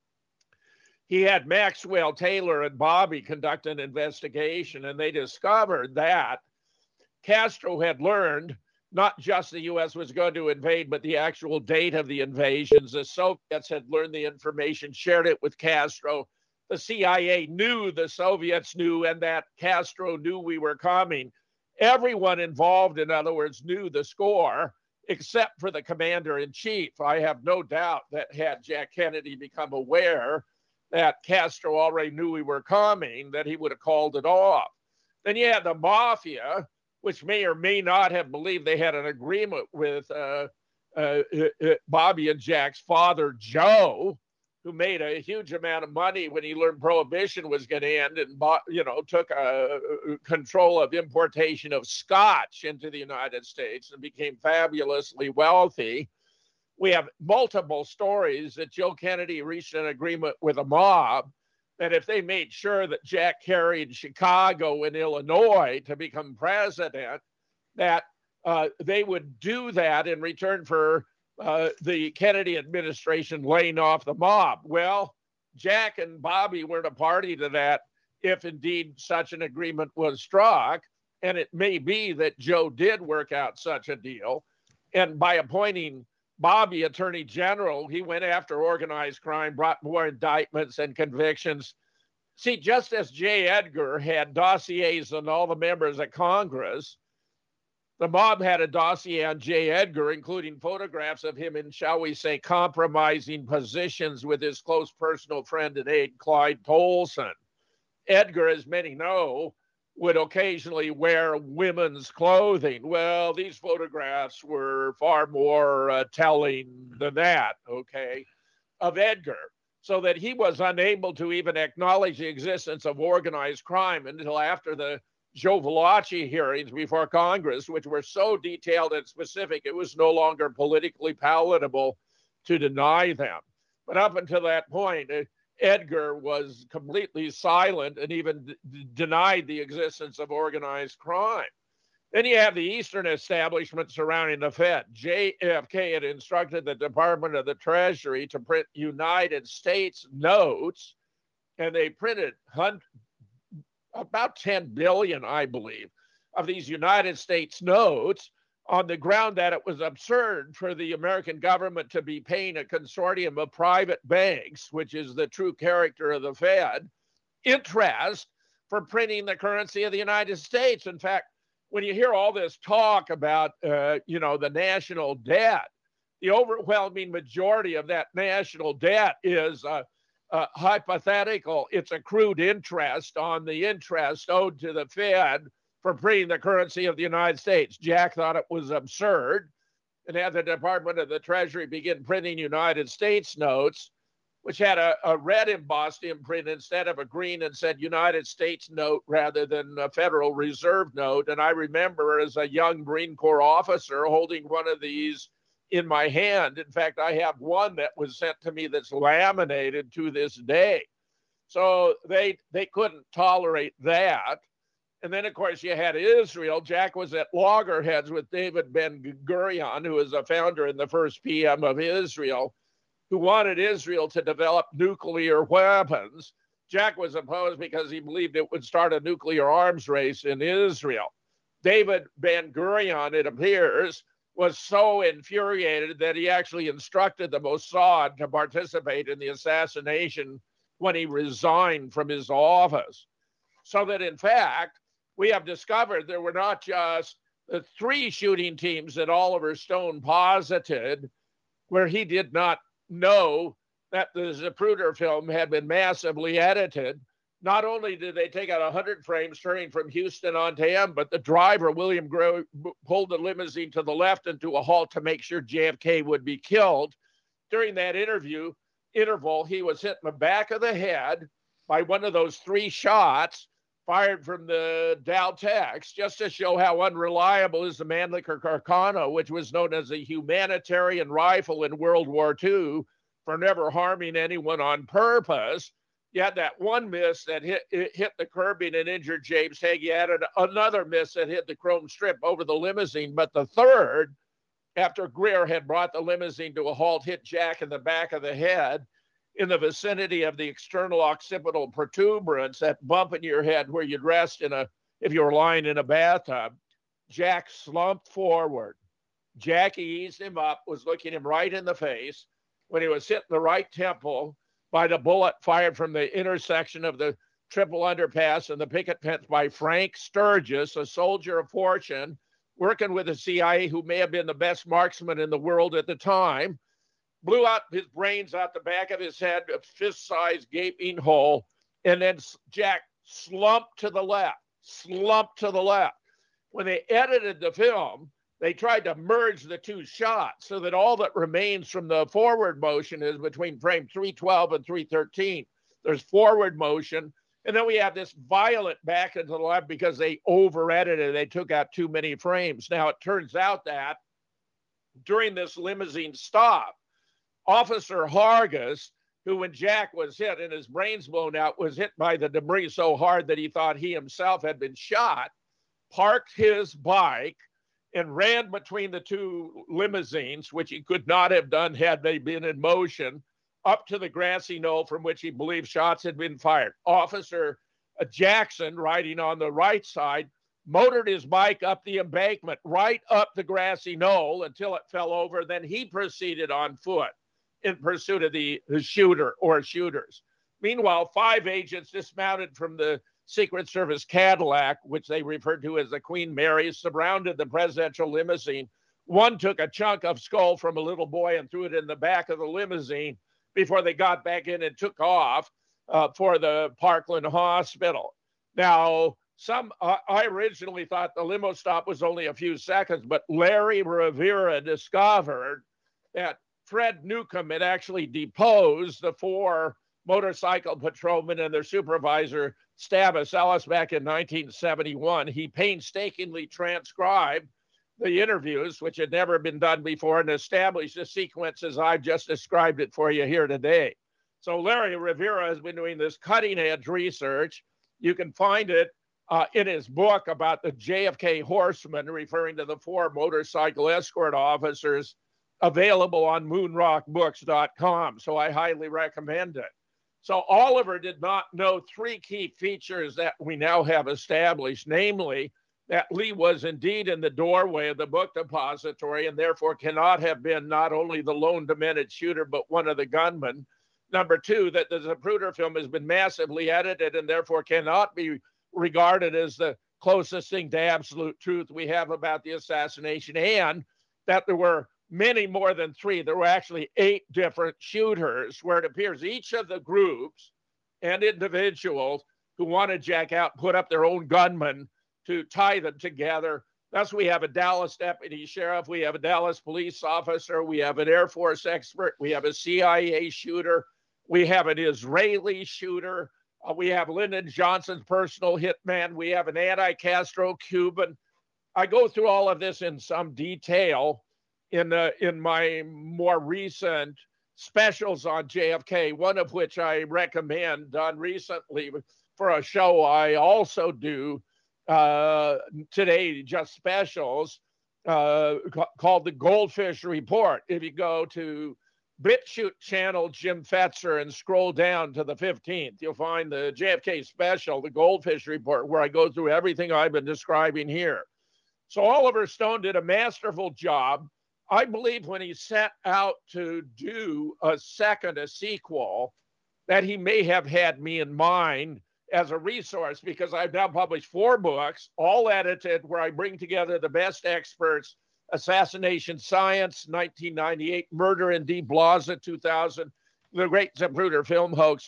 he had Maxwell Taylor and Bobby conduct an investigation, and they discovered that Castro had learned not just the U.S. was going to invade, but the actual date of the invasions. The Soviets had learned the information, shared it with Castro. The CIA knew, the Soviets knew, and that Castro knew we were coming. Everyone involved, in other words, knew the score, except for the commander-in-chief. I have no doubt that had Jack Kennedy become aware that Castro already knew we were coming, that he would have called it off. Then you had the mafia, which may or may not have believed they had an agreement with Bobby and Jack's father, Joe, who made a huge amount of money when he learned Prohibition was going to end and took control of importation of scotch into the United States and became fabulously wealthy. We have multiple stories that Joe Kennedy reached an agreement with a mob that if they made sure that Jack carried Chicago and Illinois to become president, that they would do that in return for the Kennedy administration laying off the mob. Well, Jack and Bobby weren't a party to that if indeed such an agreement was struck. And it may be that Joe did work out such a deal. And by appointing Bobby Attorney General, he went after organized crime, brought more indictments and convictions. See, just as J. Edgar had dossiers on all the members of Congress, the mob had a dossier on J. Edgar, including photographs of him in, shall we say, compromising positions with his close personal friend and aide, Clyde Tolson. Edgar, as many know, would occasionally wear women's clothing. Well, these photographs were far more telling than that, okay, of Edgar, so that he was unable to even acknowledge the existence of organized crime until after the Joe Valachi hearings before Congress, which were so detailed and specific, it was no longer politically palatable to deny them. But up until that point, Edgar was completely silent and even denied the existence of organized crime. Then you have the Eastern establishment surrounding the Fed. JFK had instructed the Department of the Treasury to print United States notes, and they printed about 10 billion, I believe, of these United States notes on the ground that it was absurd for the American government to be paying a consortium of private banks, which is the true character of the Fed, interest for printing the currency of the United States. In fact, when you hear all this talk about, the national debt, the overwhelming majority of that national debt is hypothetical. It's accrued interest on the interest owed to the Fed for printing the currency of the United States. Jack thought it was absurd and had the Department of the Treasury begin printing United States notes, which had a red embossed imprint instead of a green and said United States note rather than a Federal Reserve note. And I remember as a young Marine Corps officer holding one of these in my hand. In fact, I have one that was sent to me that's laminated to this day. So they couldn't tolerate that. And then, of course, you had Israel. Jack was at loggerheads with David Ben-Gurion, who was a founder in the first PM of Israel, who wanted Israel to develop nuclear weapons. Jack was opposed because he believed it would start a nuclear arms race in Israel. David Ben-Gurion, it appears, was so infuriated that he actually instructed the Mossad to participate in the assassination when he resigned from his office. So that, in fact, we have discovered there were not just the 3 shooting teams that Oliver Stone posited, where he did not know that the Zapruder film had been massively edited. Not only did they take out 100 frames turning from Houston onto him, but the driver, William Grove, pulled the limousine to the left and to a halt to make sure JFK would be killed. During that interval, he was hit in the back of the head by one of those 3 shots fired from the Daltex, just to show how unreliable is the Mannlicher Carcano, which was known as a humanitarian rifle in World War II for never harming anyone on purpose. You had that one miss that hit the curbing and injured James Haig. You had another miss that hit the chrome strip over the limousine. But the third, after Greer had brought the limousine to a halt, hit Jack in the back of the head in the vicinity of the external occipital protuberance, that bump in your head where you'd rest if you were lying in a bathtub. Jack slumped forward. Jackie eased him up, was looking him right in the face when he was hit in the right temple by the bullet fired from the intersection of the triple underpass and the picket fence by Frank Sturgis, a soldier of fortune, working with the CIA, who may have been the best marksman in the world at the time. Blew out his brains out the back of his head, a fist-sized gaping hole, and then Jack slumped to the left. When they edited the film, they tried to merge the 2 shots so that all that remains from the forward motion is between frame 312 and 313. There's forward motion, and then we have this violent back into the left because they over-edited. They took out too many frames. Now, it turns out that during this limousine stop, Officer Hargis, who when Jack was hit and his brains blown out, was hit by the debris so hard that he thought he himself had been shot, parked his bike and ran between the 2 limousines, which he could not have done had they been in motion, up to the grassy knoll from which he believed shots had been fired. Officer Jackson, riding on the right side, motored his bike up the embankment, right up the grassy knoll until it fell over. Then he proceeded on foot in pursuit of the shooter or shooters. Meanwhile, 5 agents dismounted from the Secret Service Cadillac, which they referred to as the Queen Mary, surrounded the presidential limousine. One took a chunk of skull from a little boy and threw it in the back of the limousine before they got back in and took off for the Parkland Hospital. Now, I originally thought the limo stop was only a few seconds, but Larry Rivera discovered that Fred Newcomb had actually deposed the 4 motorcycle patrolmen and their supervisor, Stabus Ellis, back in 1971. He painstakingly transcribed the interviews, which had never been done before, and established the sequence as I've just described it for you here today. So Larry Rivera has been doing this cutting-edge research. You can find it in his book about the JFK Horsemen, referring to the 4 motorcycle escort officers, available on moonrockbooks.com. So I highly recommend it. So Oliver did not know 3 key features that we now have established, namely that Lee was indeed in the doorway of the book depository and therefore cannot have been not only the lone demented shooter, but one of the gunmen. Number 2, that the Zapruder film has been massively edited and therefore cannot be regarded as the closest thing to absolute truth we have about the assassination, and that there were many more than 3. There were actually 8 different shooters, where it appears each of the groups and individuals who wanted Jack out put up their own gunmen to tie them together. Thus, we have a Dallas deputy sheriff, we have a Dallas police officer, we have an Air Force expert, we have a CIA shooter, we have an Israeli shooter, we have Lyndon Johnson's personal hitman, we have an anti-Castro Cuban. I go through all of this in some detail in my more recent specials on JFK, one of which I recommend, done recently for a show I also do today, just specials, called the Goldfish Report. If you go to BitChute channel Jim Fetzer and scroll down to the 15th. You'll find the JFK special, the Goldfish Report, where I go through everything I've been describing here. So Oliver Stone did a masterful job. I believe when he set out to do a sequel, that he may have had me in mind as a resource, because I've now published 4 books, all edited, where I bring together the best experts: Assassination Science, 1998, Murder in Deep Plaza, 2000, The Great Zapruder Film Hoax,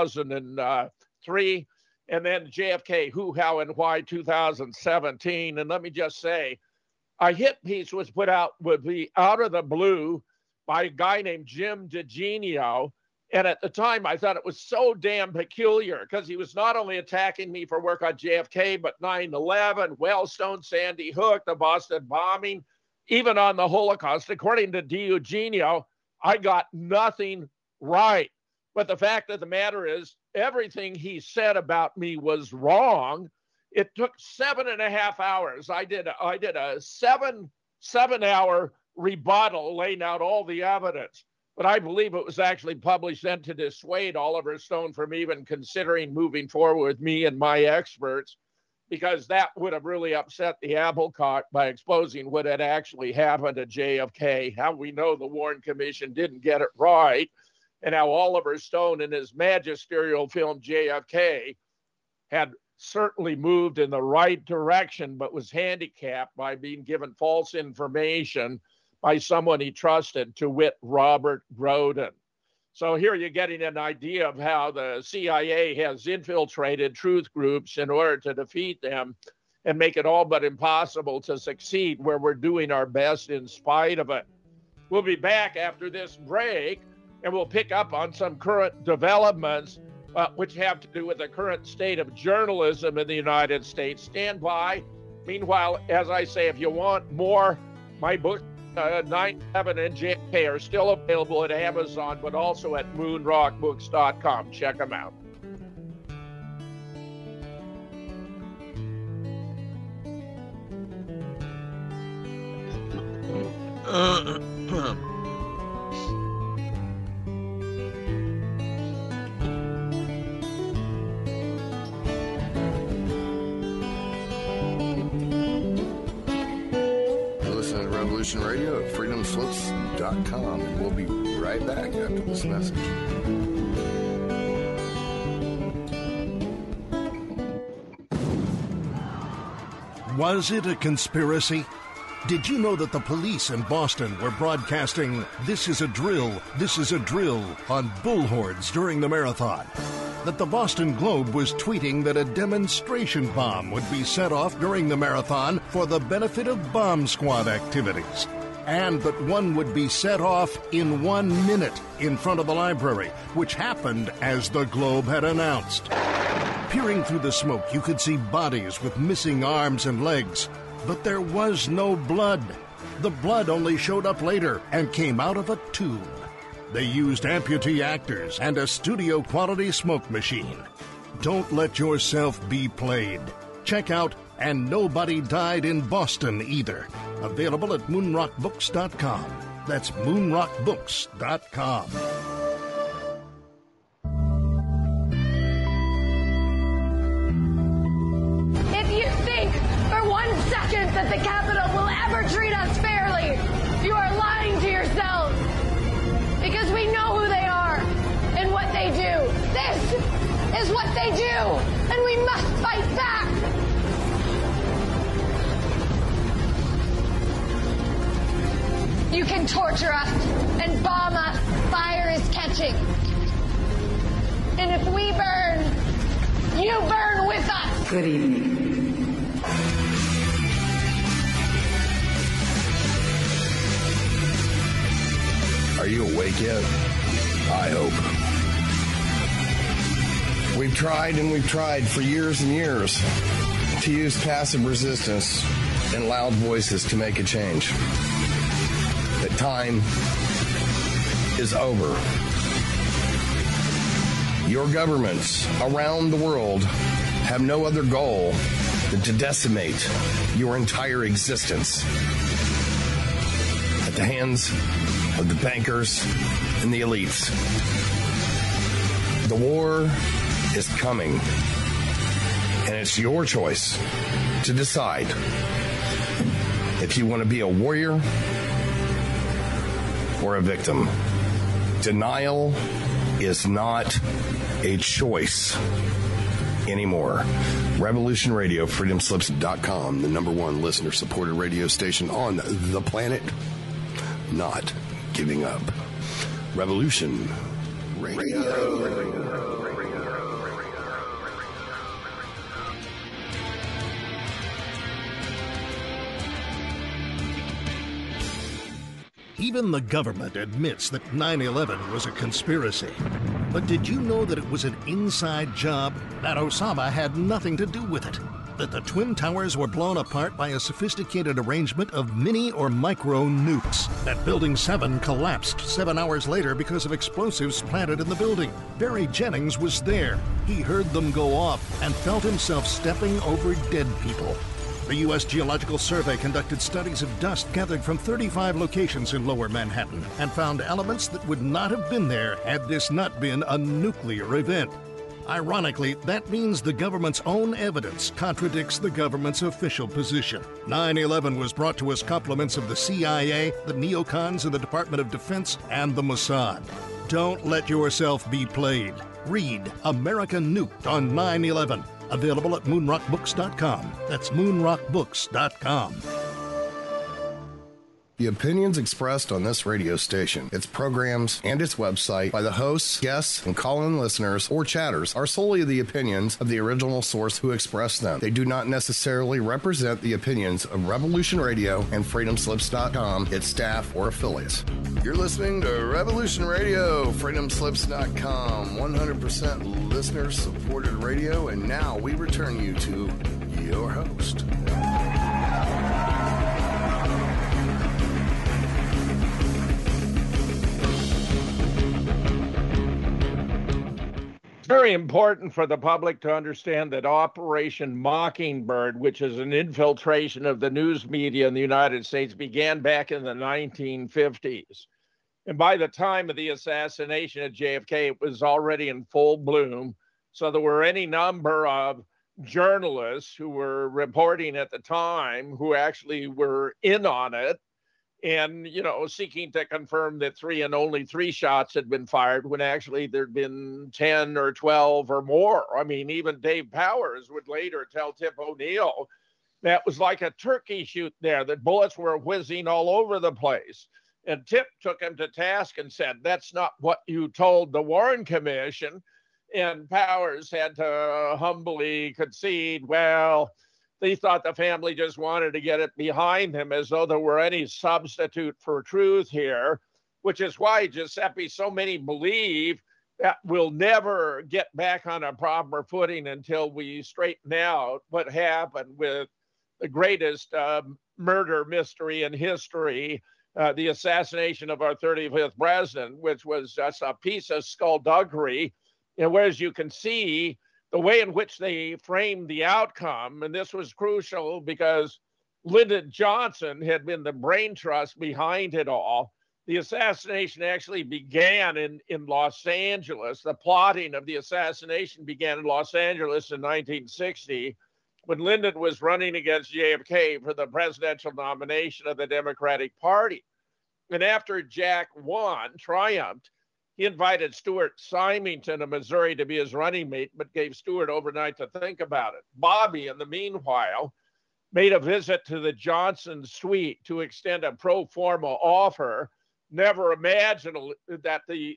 2003, and then JFK, Who, How, and Why, 2017. And let me just say, a hit piece was put out with the Out of the Blue by a guy named Jim DeGenio. And at the time, I thought it was so damn peculiar, because he was not only attacking me for work on JFK, but 9/11, Wellstone, Sandy Hook, the Boston bombing, even on the Holocaust. According to DeGenio, I got nothing right. But the fact of the matter is, everything he said about me was wrong. It took 7.5 hours. I did a 7-hour rebuttal laying out all the evidence. But I believe it was actually published then to dissuade Oliver Stone from even considering moving forward with me and my experts, because that would have really upset the apple cart by exposing what had actually happened to JFK, how we know the Warren Commission didn't get it right, and how Oliver Stone in his magisterial film JFK had certainly moved in the right direction, but was handicapped by being given false information by someone he trusted, to wit, Robert Groden. So here you're getting an idea of how the CIA has infiltrated truth groups in order to defeat them and make it all but impossible to succeed, where we're doing our best in spite of it. We'll be back after this break, and we'll pick up on some current developments which have to do with the current state of journalism in the United States. Stand by. Meanwhile, as I say, if you want more, my book, 9/11 and JFK, are still available at Amazon, but also at moonrockbooks.com. Check them out. Radio at freedomslips.com, and we'll be right back after this message. Was it a conspiracy? Did you know that the police in Boston were broadcasting "This is a drill, this is a drill" on bullhorns during the marathon? That the Boston Globe was tweeting that a demonstration bomb would be set off during the marathon for the benefit of bomb squad activities, and that one would be set off in 1 minute in front of the library, which happened as the Globe had announced. Peering through the smoke, you could see bodies with missing arms and legs, but there was no blood. The blood only showed up later and came out of a tube. They used amputee actors and a studio-quality smoke machine. Don't let yourself be played. Check out And Nobody Died in Boston Either. Available at moonrockbooks.com. That's moonrockbooks.com. If you think for 1 second that the Capitol will ever treat us fairly, you are lying to yourselves. Because we know who they are and what they do. This is what they do, and we must fight back. You can torture us and bomb us. Fire is catching. And if we burn, you burn with us. Good evening. Are you awake yet? I hope. We've tried and we've tried for years and years to use passive resistance and loud voices to make a change. The time is over. Your governments around the world have no other goal than to decimate your entire existence. At the hands of the bankers and the elites. The war is coming, and it's your choice to decide if you want to be a warrior or a victim. Denial is not a choice anymore. Revolution Radio, freedomslips.com, the number one listener-supported radio station on the planet. Not giving up. Revolution Radio. Even the government admits that 9/11 was a conspiracy. But did you know that it was an inside job? That Osama had nothing to do with it? That the Twin Towers were blown apart by a sophisticated arrangement of mini or micro nukes? That Building 7 collapsed 7 hours later because of explosives planted in the building? Barry Jennings was there. He heard them go off and felt himself stepping over dead people. The U.S. Geological Survey conducted studies of dust gathered from 35 locations in Lower Manhattan and found elements that would not have been there had this not been a nuclear event. Ironically, that means the government's own evidence contradicts the government's official position. 9/11 was brought to us compliments of the CIA, the neocons in the Department of Defense, and the Mossad. Don't let yourself be played. Read America Nuked on 9/11. Available at moonrockbooks.com. That's moonrockbooks.com. The opinions expressed on this radio station, its programs, and its website by the hosts, guests, and call-in listeners or chatters are solely the opinions of the original source who expressed them. They do not necessarily represent the opinions of Revolution Radio and freedomslips.com, its staff, or affiliates. You're listening to Revolution Radio, freedomslips.com, 100% listener-supported radio, and now we return you to your host. Very important for the public to understand that Operation Mockingbird, which is an infiltration of the news media in the United States, began back in the 1950s. And by the time of the assassination of JFK, it was already in full bloom. So there were any number of journalists who were reporting at the time who actually were in on it. And, seeking to confirm that only three shots had been fired when actually there'd been 10 or 12 or more. I mean, even Dave Powers would later tell Tip O'Neill that was like a turkey shoot there, that bullets were whizzing all over the place. And Tip took him to task and said, that's not what you told the Warren Commission. And Powers had to humbly concede, well, they thought the family just wanted to get it behind him, as though there were any substitute for truth here, which is why, Giuseppe, so many believe that we'll never get back on a proper footing until we straighten out what happened with the greatest murder mystery in history, the assassination of our 35th president, which was just a piece of skullduggery. And whereas you can see the way in which they framed the outcome, and this was crucial because Lyndon Johnson had been the brain trust behind it all. The assassination actually began in Los Angeles. The plotting of the assassination began in Los Angeles in 1960 when Lyndon was running against JFK for the presidential nomination of the Democratic Party. And after Jack triumphed, he invited Stuart Symington of Missouri to be his running mate, but gave Stuart overnight to think about it. Bobby, in the meanwhile, made a visit to the Johnson suite to extend a pro forma offer. Never imagined that the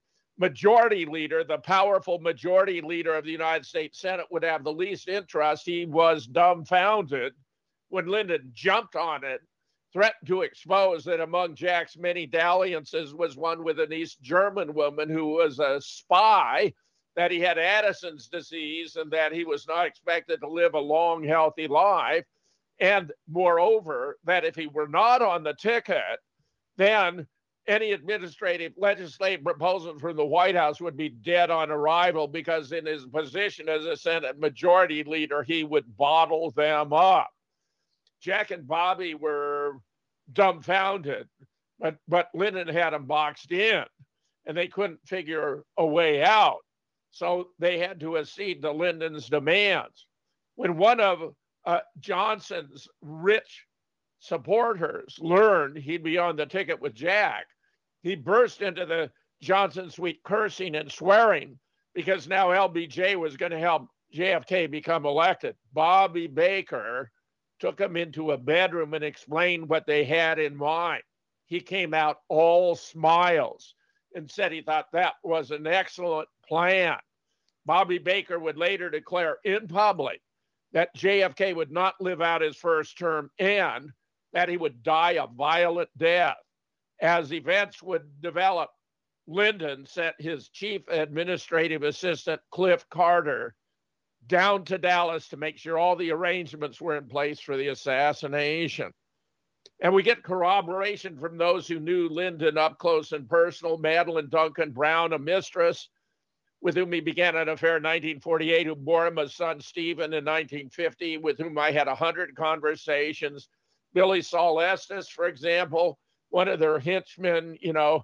majority leader, the powerful majority leader of the United States Senate, would have the least interest. He was dumbfounded when Lyndon jumped on it, threatened to expose that among Jack's many dalliances was one with an East German woman who was a spy, that he had Addison's disease, and that he was not expected to live a long, healthy life. And moreover, that if he were not on the ticket, then any legislative proposals from the White House would be dead on arrival, because in his position as a Senate majority leader, he would bottle them up. Jack and Bobby were dumbfounded. but Lyndon had them boxed in, and they couldn't figure a way out. So they had to accede to Lyndon's demands. When one of Johnson's rich supporters learned he'd be on the ticket with Jack, he burst into the Johnson suite cursing and swearing because now LBJ was going to help JFK become elected. Bobby Baker took him into a bedroom and explained what they had in mind. He came out all smiles and said he thought that was an excellent plan. Bobby Baker would later declare in public that JFK would not live out his first term and that he would die a violent death. As events would develop, Lyndon sent his chief administrative assistant, Cliff Carter, down to Dallas to make sure all the arrangements were in place for the assassination. And we get corroboration from those who knew Lyndon up close and personal. Madeline Duncan Brown, a mistress with whom he began an affair in 1948, who bore him a son, Stephen, in 1950, with whom I had 100 conversations. Billy Saul Estes, for example, one of their henchmen,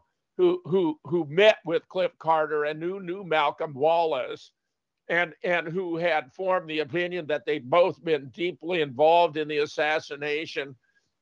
who met with Cliff Carter and who knew Malcolm Wallace, and who had formed the opinion that they'd both been deeply involved in the assassination.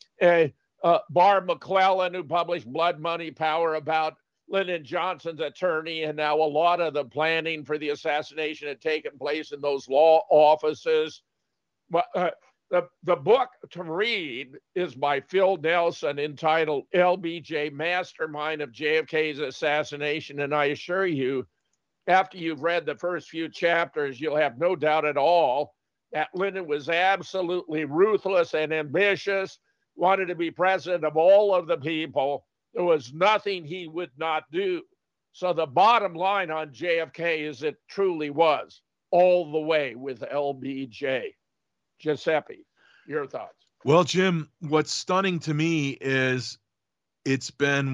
Barb McClellan, who published Blood, Money, Power about Lyndon Johnson's attorney, and now a lot of the planning for the assassination had taken place in those law offices. But the book to read is by Phil Nelson, entitled LBJ, Mastermind of JFK's Assassination. And I assure you, after you've read the first few chapters, you'll have no doubt at all that Lyndon was absolutely ruthless and ambitious, wanted to be president of all of the people. There was nothing he would not do. So the bottom line on JFK is it truly was all the way with LBJ. Giuseppe, your thoughts? Well, Jim, what's stunning to me is it's been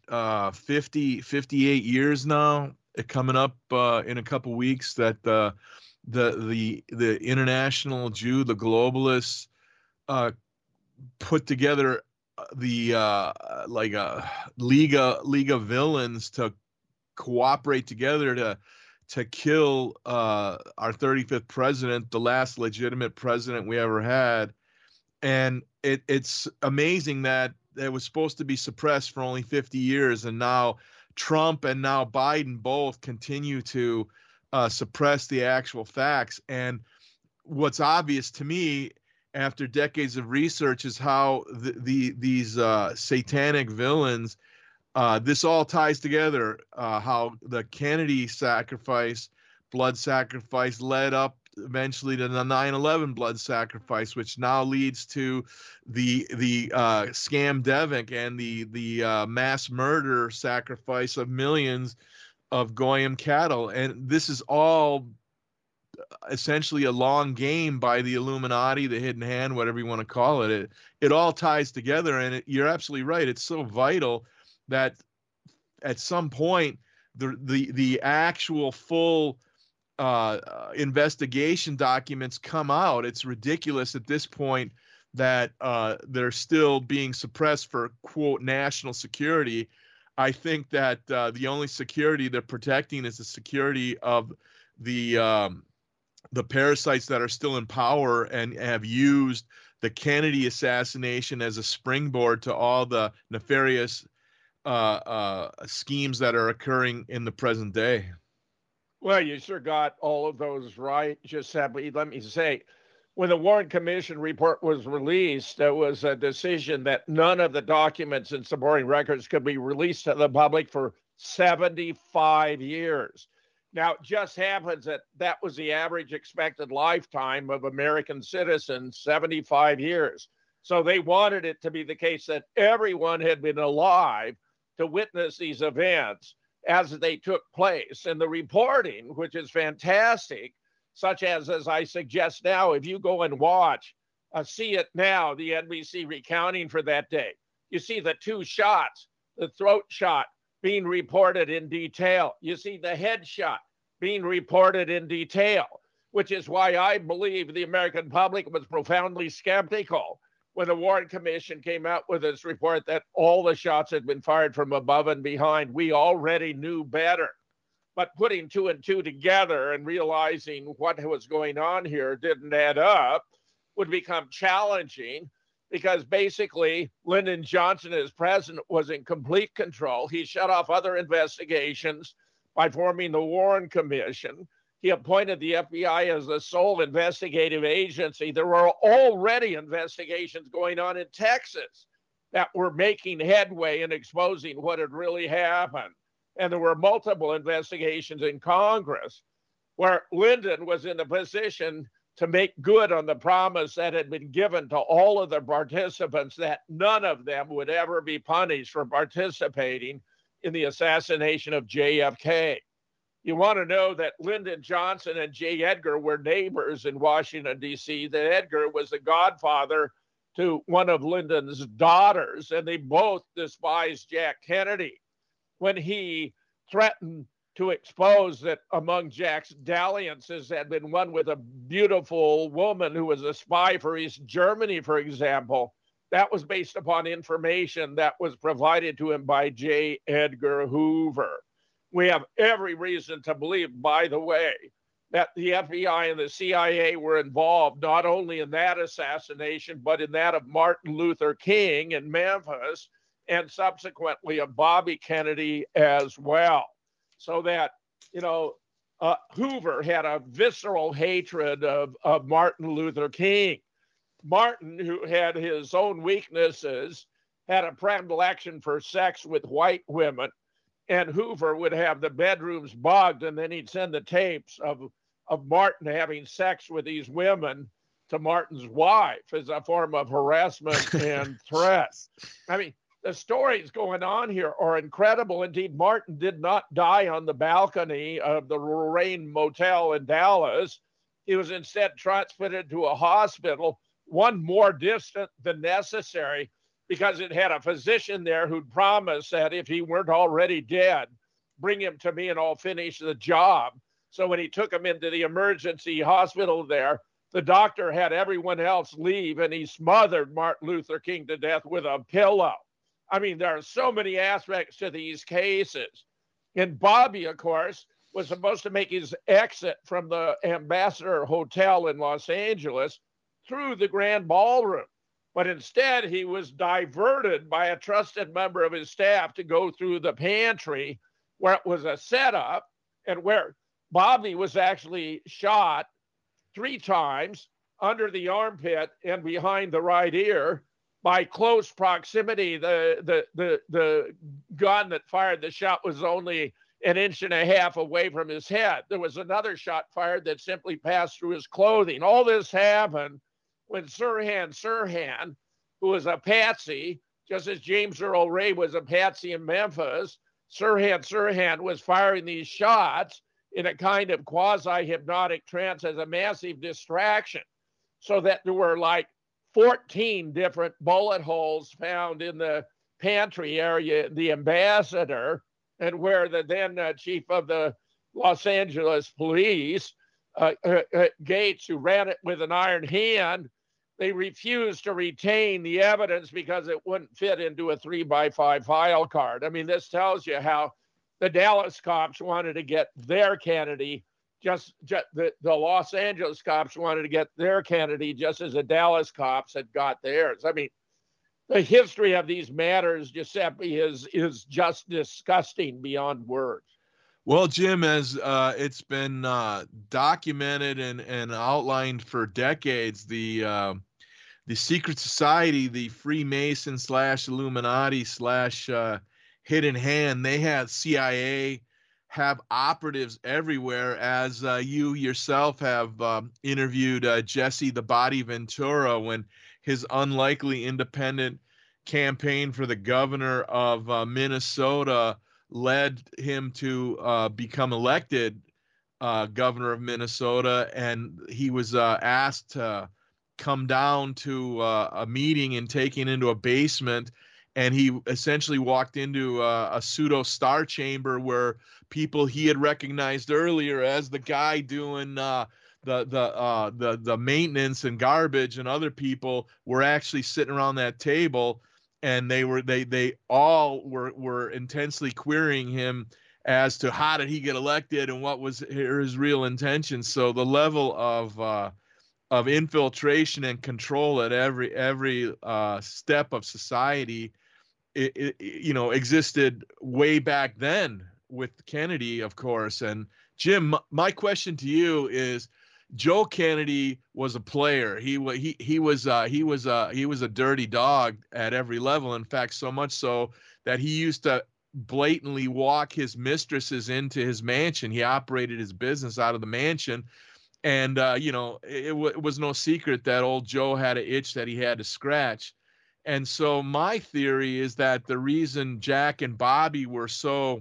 58 years now, coming up in a couple weeks, that the international Jew, the globalists, put together like a league of villains to cooperate together to kill our 35th president, the last legitimate president we ever had. And it's amazing that it was supposed to be suppressed for only 50 years, and now Trump and now Biden both continue to suppress the actual facts. And what's obvious to me after decades of research is how these satanic villains, this all ties together, how the Kennedy blood sacrifice led up eventually to the 9/11 blood sacrifice, which now leads to the scam Devik and the mass murder sacrifice of millions of Goyim cattle. And this is all essentially a long game by the Illuminati, the hidden hand, whatever you want to call it. It all ties together, and you're absolutely right. It's so vital that at some point the actual full investigation documents come out. It's ridiculous at this point that they're still being suppressed for, quote, national security. I think that the only security they're protecting is the security of the parasites that are still in power and have used the Kennedy assassination as a springboard to all the nefarious schemes that are occurring in the present day. Well, you sure got all of those right, Giuseppe. Let me say, when the Warren Commission report was released, there was a decision that none of the documents and supporting records could be released to the public for 75 years. Now, it just happens that that was the average expected lifetime of American citizens, 75 years. So they wanted it to be the case that everyone had been alive to witness these events as they took place. And the reporting, which is fantastic, such as I suggest now, if you go and watch See It Now, the NBC recounting for that day, you see the two shots, the throat shot being reported in detail. You see the head shot being reported in detail, which is why I believe the American public was profoundly skeptical when the Warren Commission came out with its report that all the shots had been fired from above and behind. We already knew better. But putting two and two together and realizing what was going on here didn't add up would become challenging, because basically Lyndon Johnson, as president, was in complete control. He shut off other investigations by forming the Warren Commission. He appointed the FBI as the sole investigative agency. There were already investigations going on in Texas that were making headway in exposing what had really happened. And there were multiple investigations in Congress where Lyndon was in a position to make good on the promise that had been given to all of the participants that none of them would ever be punished for participating in the assassination of JFK. You want to know that Lyndon Johnson and J. Edgar were neighbors in Washington, D.C., that Edgar was the godfather to one of Lyndon's daughters, and they both despised Jack Kennedy. When he threatened to expose that among Jack's dalliances had been one with a beautiful woman who was a spy for East Germany, for example, that was based upon information that was provided to him by J. Edgar Hoover. We have every reason to believe, by the way, that the FBI and the CIA were involved not only in that assassination, but in that of Martin Luther King in Memphis, and subsequently of Bobby Kennedy as well. So that, Hoover had a visceral hatred of Martin Luther King. Martin, who had his own weaknesses, had a predilection for sex with white women, and Hoover would have the bedrooms bugged, and then he'd send the tapes of Martin having sex with these women to Martin's wife as a form of harassment and threat. I mean, the stories going on here are incredible. Indeed, Martin did not die on the balcony of the Lorraine Motel in Dallas. He was instead transferred to a hospital, one more distant than necessary, because it had a physician there who'd promised that if he weren't already dead, bring him to me and I'll finish the job. So when he took him into the emergency hospital there, the doctor had everyone else leave, and he smothered Martin Luther King to death with a pillow. I mean, there are so many aspects to these cases. And Bobby, of course, was supposed to make his exit from the Ambassador Hotel in Los Angeles through the Grand Ballroom. But instead, he was diverted by a trusted member of his staff to go through the pantry, where it was a setup and where Bobby was actually shot 3 times under the armpit and behind the right ear by close proximity. The gun that fired the shot was only 1.5 inches away from his head. There was another shot fired that simply passed through his clothing. All this happened when Sirhan, who was a patsy, just as James Earl Ray was a patsy in Memphis, Sirhan was firing these shots in a kind of quasi-hypnotic trance as a massive distraction, so that there were like 14 different bullet holes found in the pantry area, the Ambassador, and where the then chief of the Los Angeles police, Gates, who ran it with an iron hand, they refused to retain the evidence because it wouldn't fit into a 3x5 file card. I mean, this tells you how the Dallas cops wanted to get their Kennedy, the Los Angeles cops wanted to get their Kennedy just as the Dallas cops had got theirs. I mean, the history of these matters, Giuseppe, is just disgusting beyond words. Well, Jim, as it's been documented and outlined for decades, the secret society, the Freemason / Illuminati / Hidden Hand, they had CIA, have operatives everywhere, as you yourself have interviewed Jesse the Body Ventura when his unlikely independent campaign for the governor of Minnesota led him to become elected governor of Minnesota, and he was asked to come down to a meeting and taken into a basement, and he essentially walked into a pseudo star chamber where people he had recognized earlier as the guy doing the maintenance and garbage and other people were actually sitting around that table, and they all were intensely querying him as to how did he get elected and what was his real intentions. So the level of infiltration and control at every step of society, existed way back then with Kennedy, of course. And Jim, my question to you is, Joe Kennedy was a player. He was a dirty dog at every level. In fact, so much so that he used to blatantly walk his mistresses into his mansion. He operated his business out of the mansion. And, it was no secret that old Joe had an itch that he had to scratch. And so my theory is that the reason Jack and Bobby were so,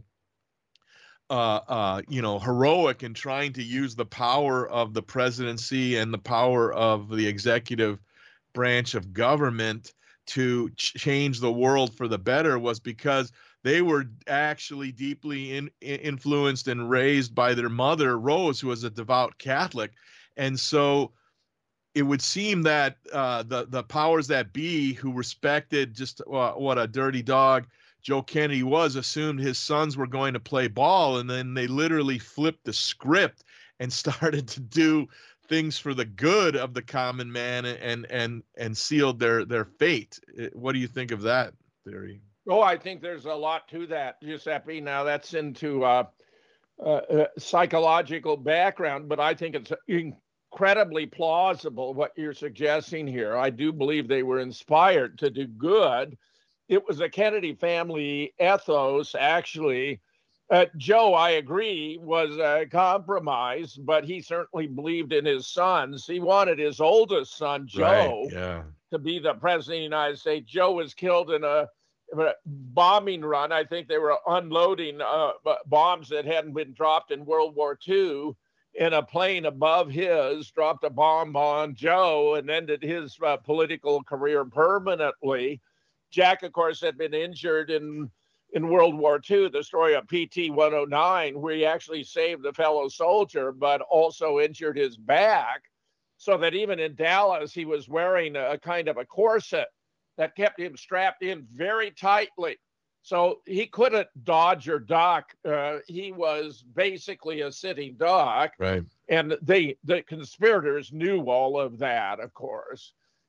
heroic in trying to use the power of the presidency and the power of the executive branch of government to change the world for the better was because they were actually deeply influenced and raised by their mother, Rose, who was a devout Catholic. And so it would seem that the powers that be, who respected just what a dirty dog Joe Kennedy was, assumed his sons were going to play ball, and then they literally flipped the script and started to do things for the good of the common man and sealed their fate. What do you think of that theory? Oh, I think there's a lot to that, Giuseppe. Now that's into psychological background, but I think it's incredibly plausible what you're suggesting here. I do believe they were inspired to do good. It was a Kennedy family ethos, actually. Joe, I agree, was a compromise, but he certainly believed in his sons. He wanted his oldest son, Joe, to be the president of the United States. Joe was killed in a bombing run. I think they were unloading bombs that hadn't been dropped in World War II, and a plane above his dropped a bomb on Joe and ended his political career permanently. Jack, of course, had been injured in World War II, the story of PT-109, where he actually saved a fellow soldier, but also injured his back, so that even in Dallas, he was wearing a kind of a corset that kept him strapped in very tightly. So he couldn't dodge or duck. He was basically a sitting duck. Right. And the conspirators knew all of that, of course.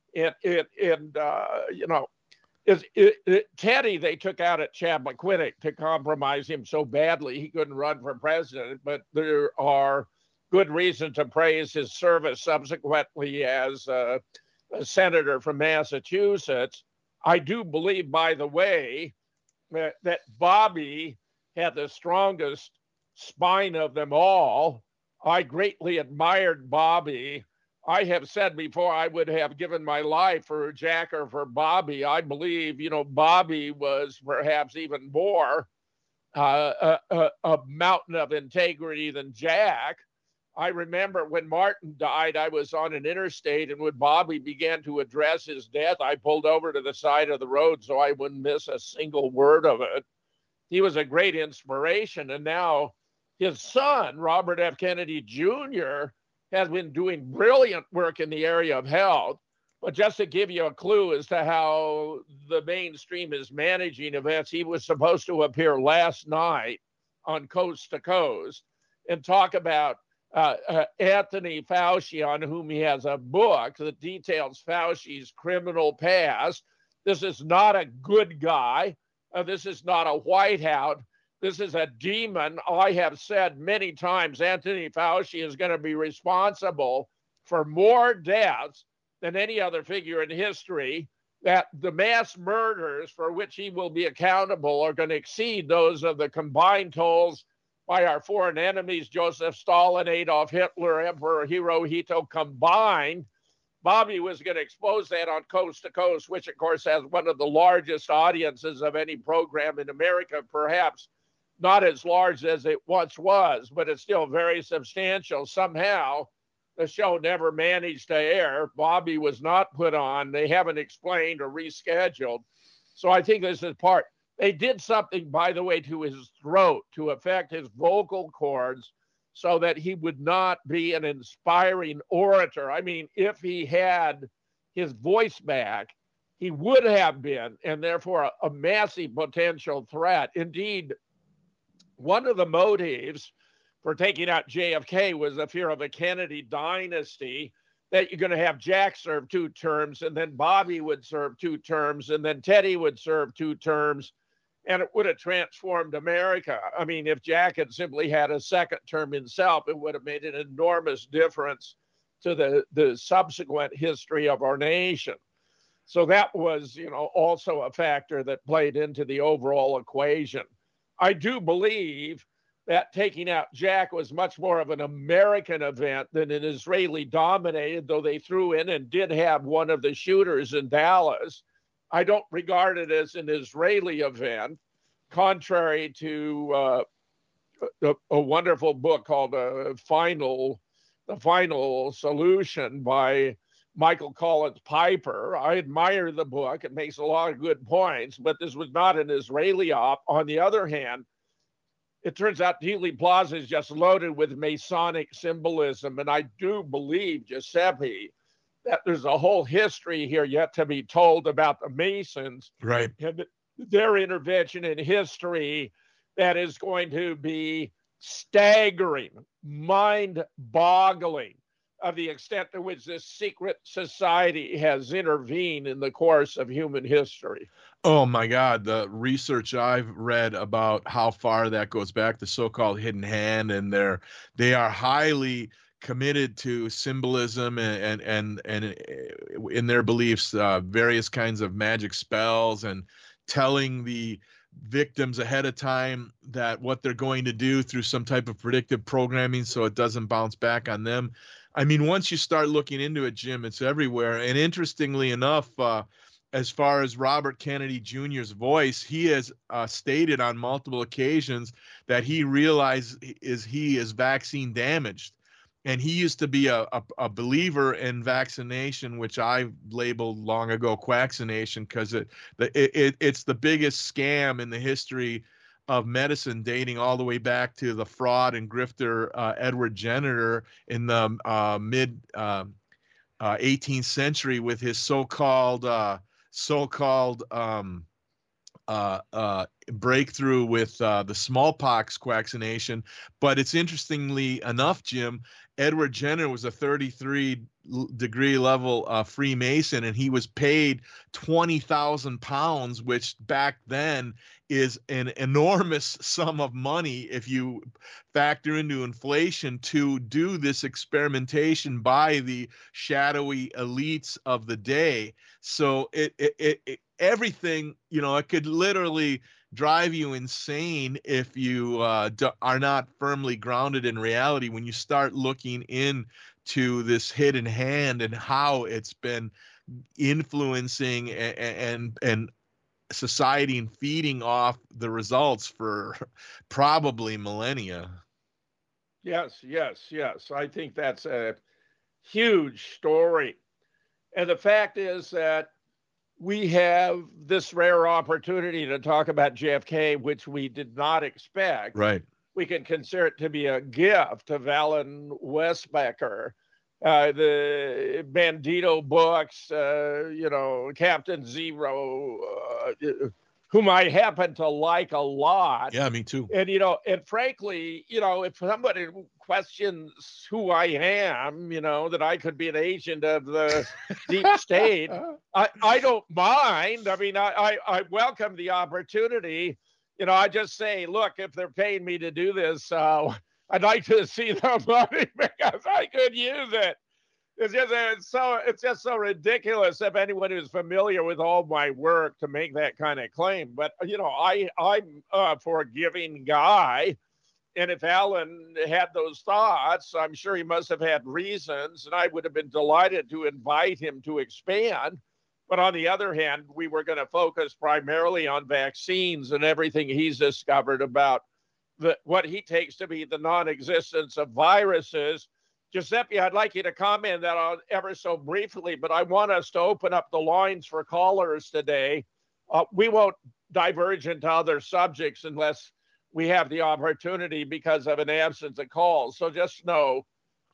Teddy, they took out at Chappaquiddick to compromise him so badly he couldn't run for president. But there are good reason to praise his service subsequently as a senator from Massachusetts. I do believe, by the way, that Bobby had the strongest spine of them all. I greatly admired Bobby. I have said before I would have given my life for Jack or for Bobby. I believe, Bobby was perhaps even more a mountain of integrity than Jack. I remember when Martin died, I was on an interstate, and when Bobby began to address his death, I pulled over to the side of the road so I wouldn't miss a single word of it. He was a great inspiration. And now his son, Robert F. Kennedy Jr., has been doing brilliant work in the area of health. But just to give you a clue as to how the mainstream is managing events, he was supposed to appear last night on Coast to Coast and talk about Anthony Fauci, on whom he has a book that details Fauci's criminal past. This is not a good guy. This is not a whiteout. This is a demon. I have said many times Anthony Fauci is going to be responsible for more deaths than any other figure in history, that the mass murders for which he will be accountable are going to exceed those of the combined tolls by our foreign enemies, Joseph Stalin, Adolf Hitler, Emperor Hirohito combined. Bobby was going to expose that on Coast to Coast, which, of course, has one of the largest audiences of any program in America, perhaps not as large as it once was, but it's still very substantial. Somehow, the show never managed to air. Bobby was not put on. They haven't explained or rescheduled. So I think this is part. They did something, by the way, to his throat to affect his vocal cords so that he would not be an inspiring orator. I mean, if he had his voice back, he would have been, and therefore a massive potential threat. Indeed, one of the motives for taking out JFK was the fear of a Kennedy dynasty, that you're going to have Jack serve 2 terms, and then Bobby would serve 2 terms, and then Teddy would serve 2 terms, and it would have transformed America. I mean, if Jack had simply had a 2nd term himself, it would have made an enormous difference to the subsequent history of our nation. So that was, also a factor that played into the overall equation. I do believe that taking out Jack was much more of an American event than an Israeli dominated, though they threw in and did have one of the shooters in Dallas. I don't regard it as an Israeli event, contrary to a wonderful book called The Final Solution by Michael Collins Piper. I admire the book. It makes a lot of good points, but this was not an Israeli op. On the other hand, it turns out Dealey Plaza is just loaded with Masonic symbolism. And I do believe, Giuseppe, that there's a whole history here yet to be told about the Masons. Right. And their intervention in history that is going to be staggering, mind-boggling, of the extent to which this secret society has intervened in the course of human history. Oh my God, the research I've read about how far that goes back, the so-called hidden hand, and they are highly committed to symbolism and in their beliefs, various kinds of magic spells, and telling the victims ahead of time that what they're going to do through some type of predictive programming so it doesn't bounce back on them. I mean, once you start looking into it, Jim, it's everywhere. And interestingly enough, as far as Robert Kennedy Jr.'s voice, he has stated on multiple occasions that he realizes he is vaccine damaged. And he used to be a believer in vaccination, which I labeled long ago quaccination, because it's the biggest scam in the history of medicine, dating all the way back to the fraud and grifter Edward Jenner in the mid 18th century with his so-called breakthrough with the smallpox quaccination. But it's interestingly enough, Jim, Edward Jenner was a 33-degree level Freemason, and he was paid £20,000, which back then is an enormous sum of money if you factor into inflation, to do this experimentation by the shadowy elites of the day. So everything, it could literally drive you insane if you are not firmly grounded in reality when you start looking into this hidden hand and how it's been influencing and society and feeding off the results for probably millennia. Yes. I think that's a huge story. And the fact is that we have this rare opportunity to talk about JFK, which we did not expect. Right. We can consider it to be a gift of Alan Westbecker, the Bandito books, Captain Zero, whom I happen to like a lot. Yeah, me too. And, and frankly, if somebody questions who I am, that I could be an agent of the deep state, I don't mind. I mean, I welcome the opportunity. I just say, look, if they're paying me to do this, I'd like to see the money because I could use it. It's just so ridiculous if anyone who's familiar with all my work to make that kind of claim. But, I'm a forgiving guy. And if Alan had those thoughts, I'm sure he must have had reasons, and I would have been delighted to invite him to expand. But on the other hand, we were going to focus primarily on vaccines and everything he's discovered about what he takes to be the non-existence of viruses. Giuseppe, I'd like you to comment that on ever so briefly, but I want us to open up the lines for callers today. We won't diverge into other subjects unless we have the opportunity because of an absence of calls. So just know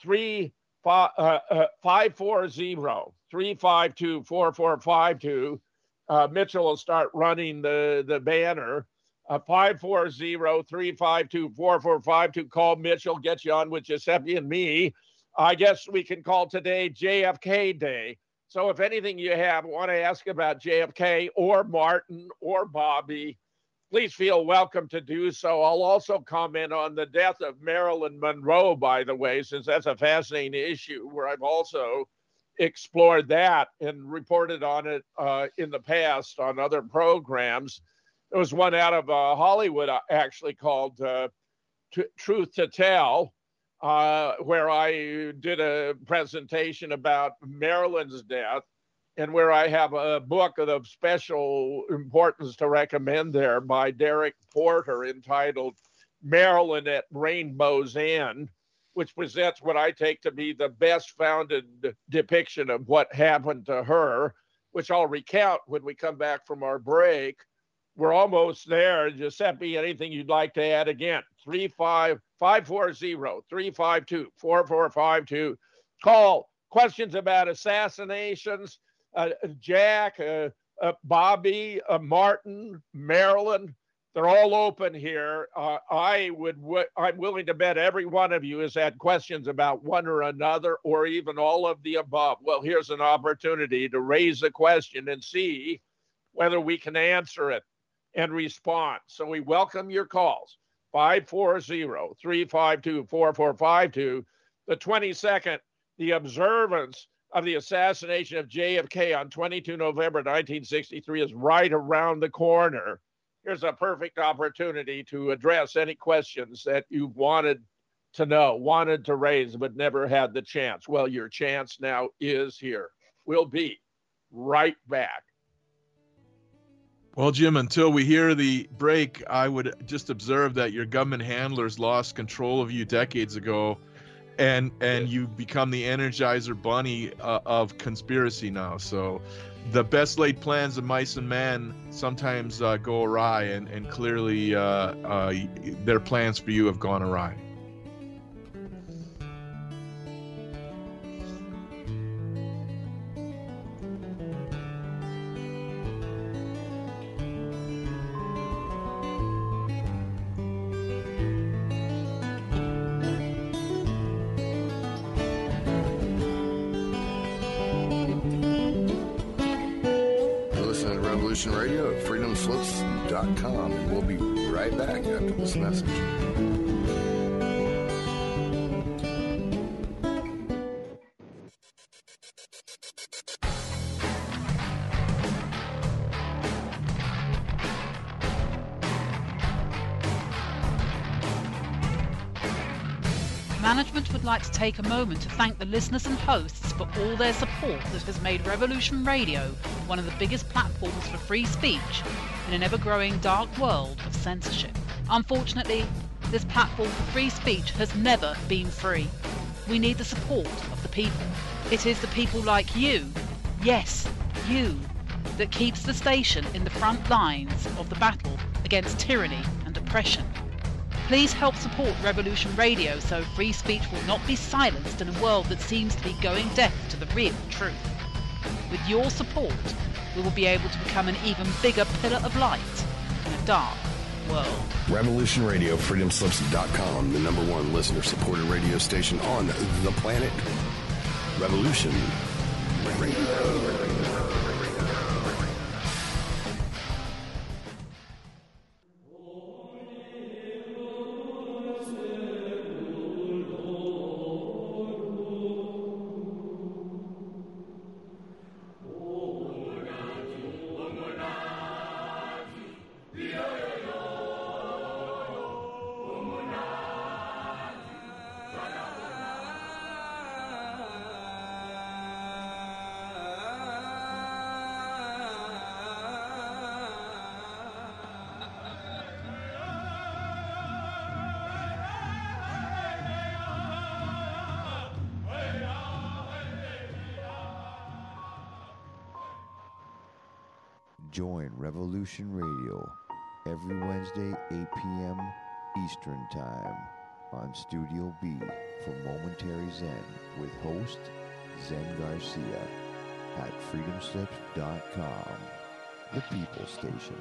540-352-4452. Mitchell will start running the banner. 540-352-4452. Call Mitchell, get you on with Giuseppe and me. I guess we can call today JFK Day. So if anything you want to ask about JFK or Martin or Bobby, please feel welcome to do so. I'll also comment on the death of Marilyn Monroe, by the way, since that's a fascinating issue where I've also explored that and reported on it in the past on other programs. There was one out of Hollywood actually called Truth to Tell, where I did a presentation about Marilyn's death, and where I have a book of special importance to recommend there by Derek Porter entitled Marilyn at Rainbow's End, which presents what I take to be the best founded depiction of what happened to her, which I'll recount when we come back from our break. We're almost there. Giuseppe, anything you'd like to add? Again, 540-352-4452. Call. Questions about assassinations, Jack, Bobby, Martin, Marilyn, they're all open here. I'm willing to bet every one of you has had questions about one or another, or even all of the above. Well, here's an opportunity to raise a question and see whether we can answer it and respond. So we welcome your calls. 540-352-4452. The 22nd, the observance of the assassination of JFK on 22 November 1963 is right around the corner. Here's a perfect opportunity to address any questions that you've wanted to know, wanted to raise, but never had the chance. Well, your chance now is here. We'll be right back. Well, Jim, until we hear the break, I would just observe that your government handlers lost control of you decades ago, and you become the Energizer Bunny of conspiracy now. So the best laid plans of mice and men sometimes go awry, and clearly their plans for you have gone awry. Radio at freedomslips.com, and we'll be right back after this message. Management would like to take a moment to thank the listeners and hosts for all their support that has made Revolution Radio one of the biggest platforms for free speech in an ever-growing dark world of censorship. Unfortunately, this platform for free speech has never been free. We need the support of the people. It is the people like you, yes, you, that keeps the station in the front lines of the battle against tyranny and oppression. Please help support Revolution Radio so free speech will not be silenced in a world that seems to be going deaf to the real truth. With your support, we will be able to become an even bigger pillar of light in a dark world. Revolution Radio, freedomslips.com, the #1 listener-supported radio station on the planet. Revolution Radio. Join Revolution Radio every Wednesday, 8 p.m. Eastern Time on Studio B for Momentary Zen with host Zen Garcia at freedomslips.com, the People Station.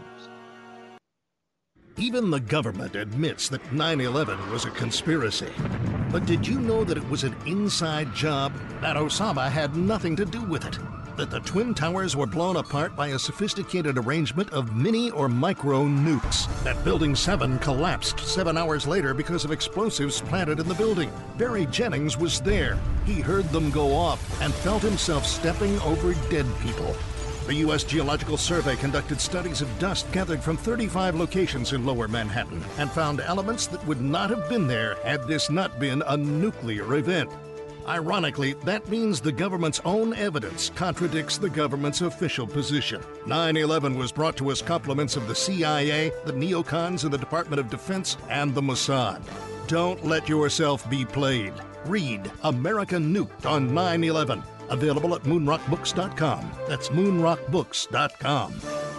Even the government admits that 9/11 was a conspiracy. But did you know that it was an inside job? That Osama had nothing to do with it? That the Twin Towers were blown apart by a sophisticated arrangement of mini or micro nukes? That Building 7 collapsed 7 hours later because of explosives planted in the building? Barry Jennings was there. He heard them go off and felt himself stepping over dead people. The U.S. Geological Survey conducted studies of dust gathered from 35 locations in Lower Manhattan and found elements that would not have been there had this not been a nuclear event. Ironically, that means the government's own evidence contradicts the government's official position. 9/11 was brought to us compliments of the CIA, the neocons in the Department of Defense, and the Mossad. Don't let yourself be played. Read America Nuked on 9/11. Available at moonrockbooks.com. That's moonrockbooks.com.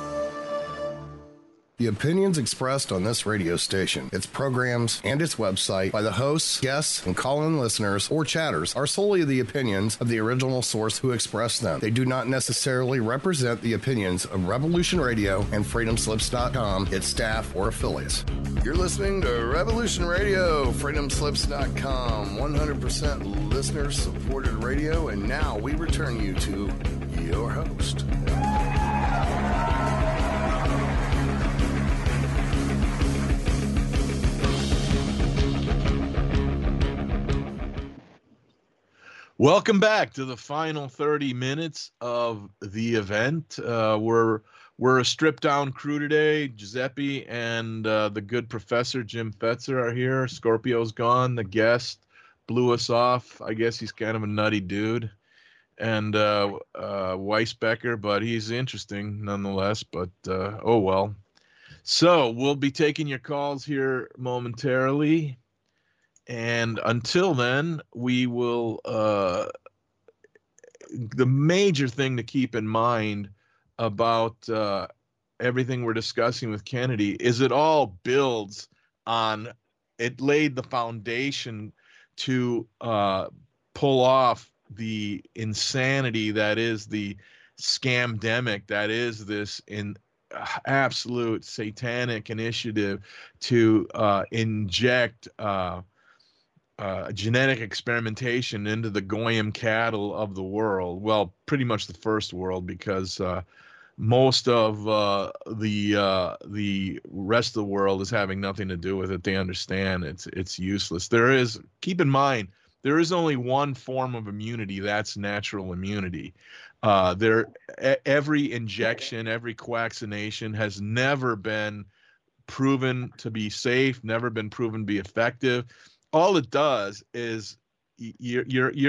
The opinions expressed on this radio station, its programs, and its website by the hosts, guests, and call-in listeners or chatters are solely the opinions of the original source who expressed them. They do not necessarily represent the opinions of Revolution Radio and freedomslips.com, its staff, or affiliates. You're listening to Revolution Radio, freedomslips.com, 100% listener-supported radio, and now we return you to your host. Welcome back to the final 30 minutes of the event. We're a stripped-down crew today. Giuseppe and the good professor, Jim Fetzer, are here. Scorpio's gone. The guest blew us off. I guess he's kind of a nutty dude. And Weisbecker, but he's interesting nonetheless. But, oh well. So we'll be taking your calls here momentarily. And until then, we will, the major thing to keep in mind about everything we're discussing with Kennedy is it all builds on, it laid the foundation to pull off the insanity that is the scamdemic, that is this absolute satanic initiative to inject genetic experimentation into the Goyim cattle of the world. Well, pretty much the first world, because most of the rest of the world is having nothing to do with it. They understand it's useless. Keep in mind, there is only one form of immunity. That's natural immunity. Every injection, every coaxination has never been proven to be safe, never been proven to be effective. All it does is you're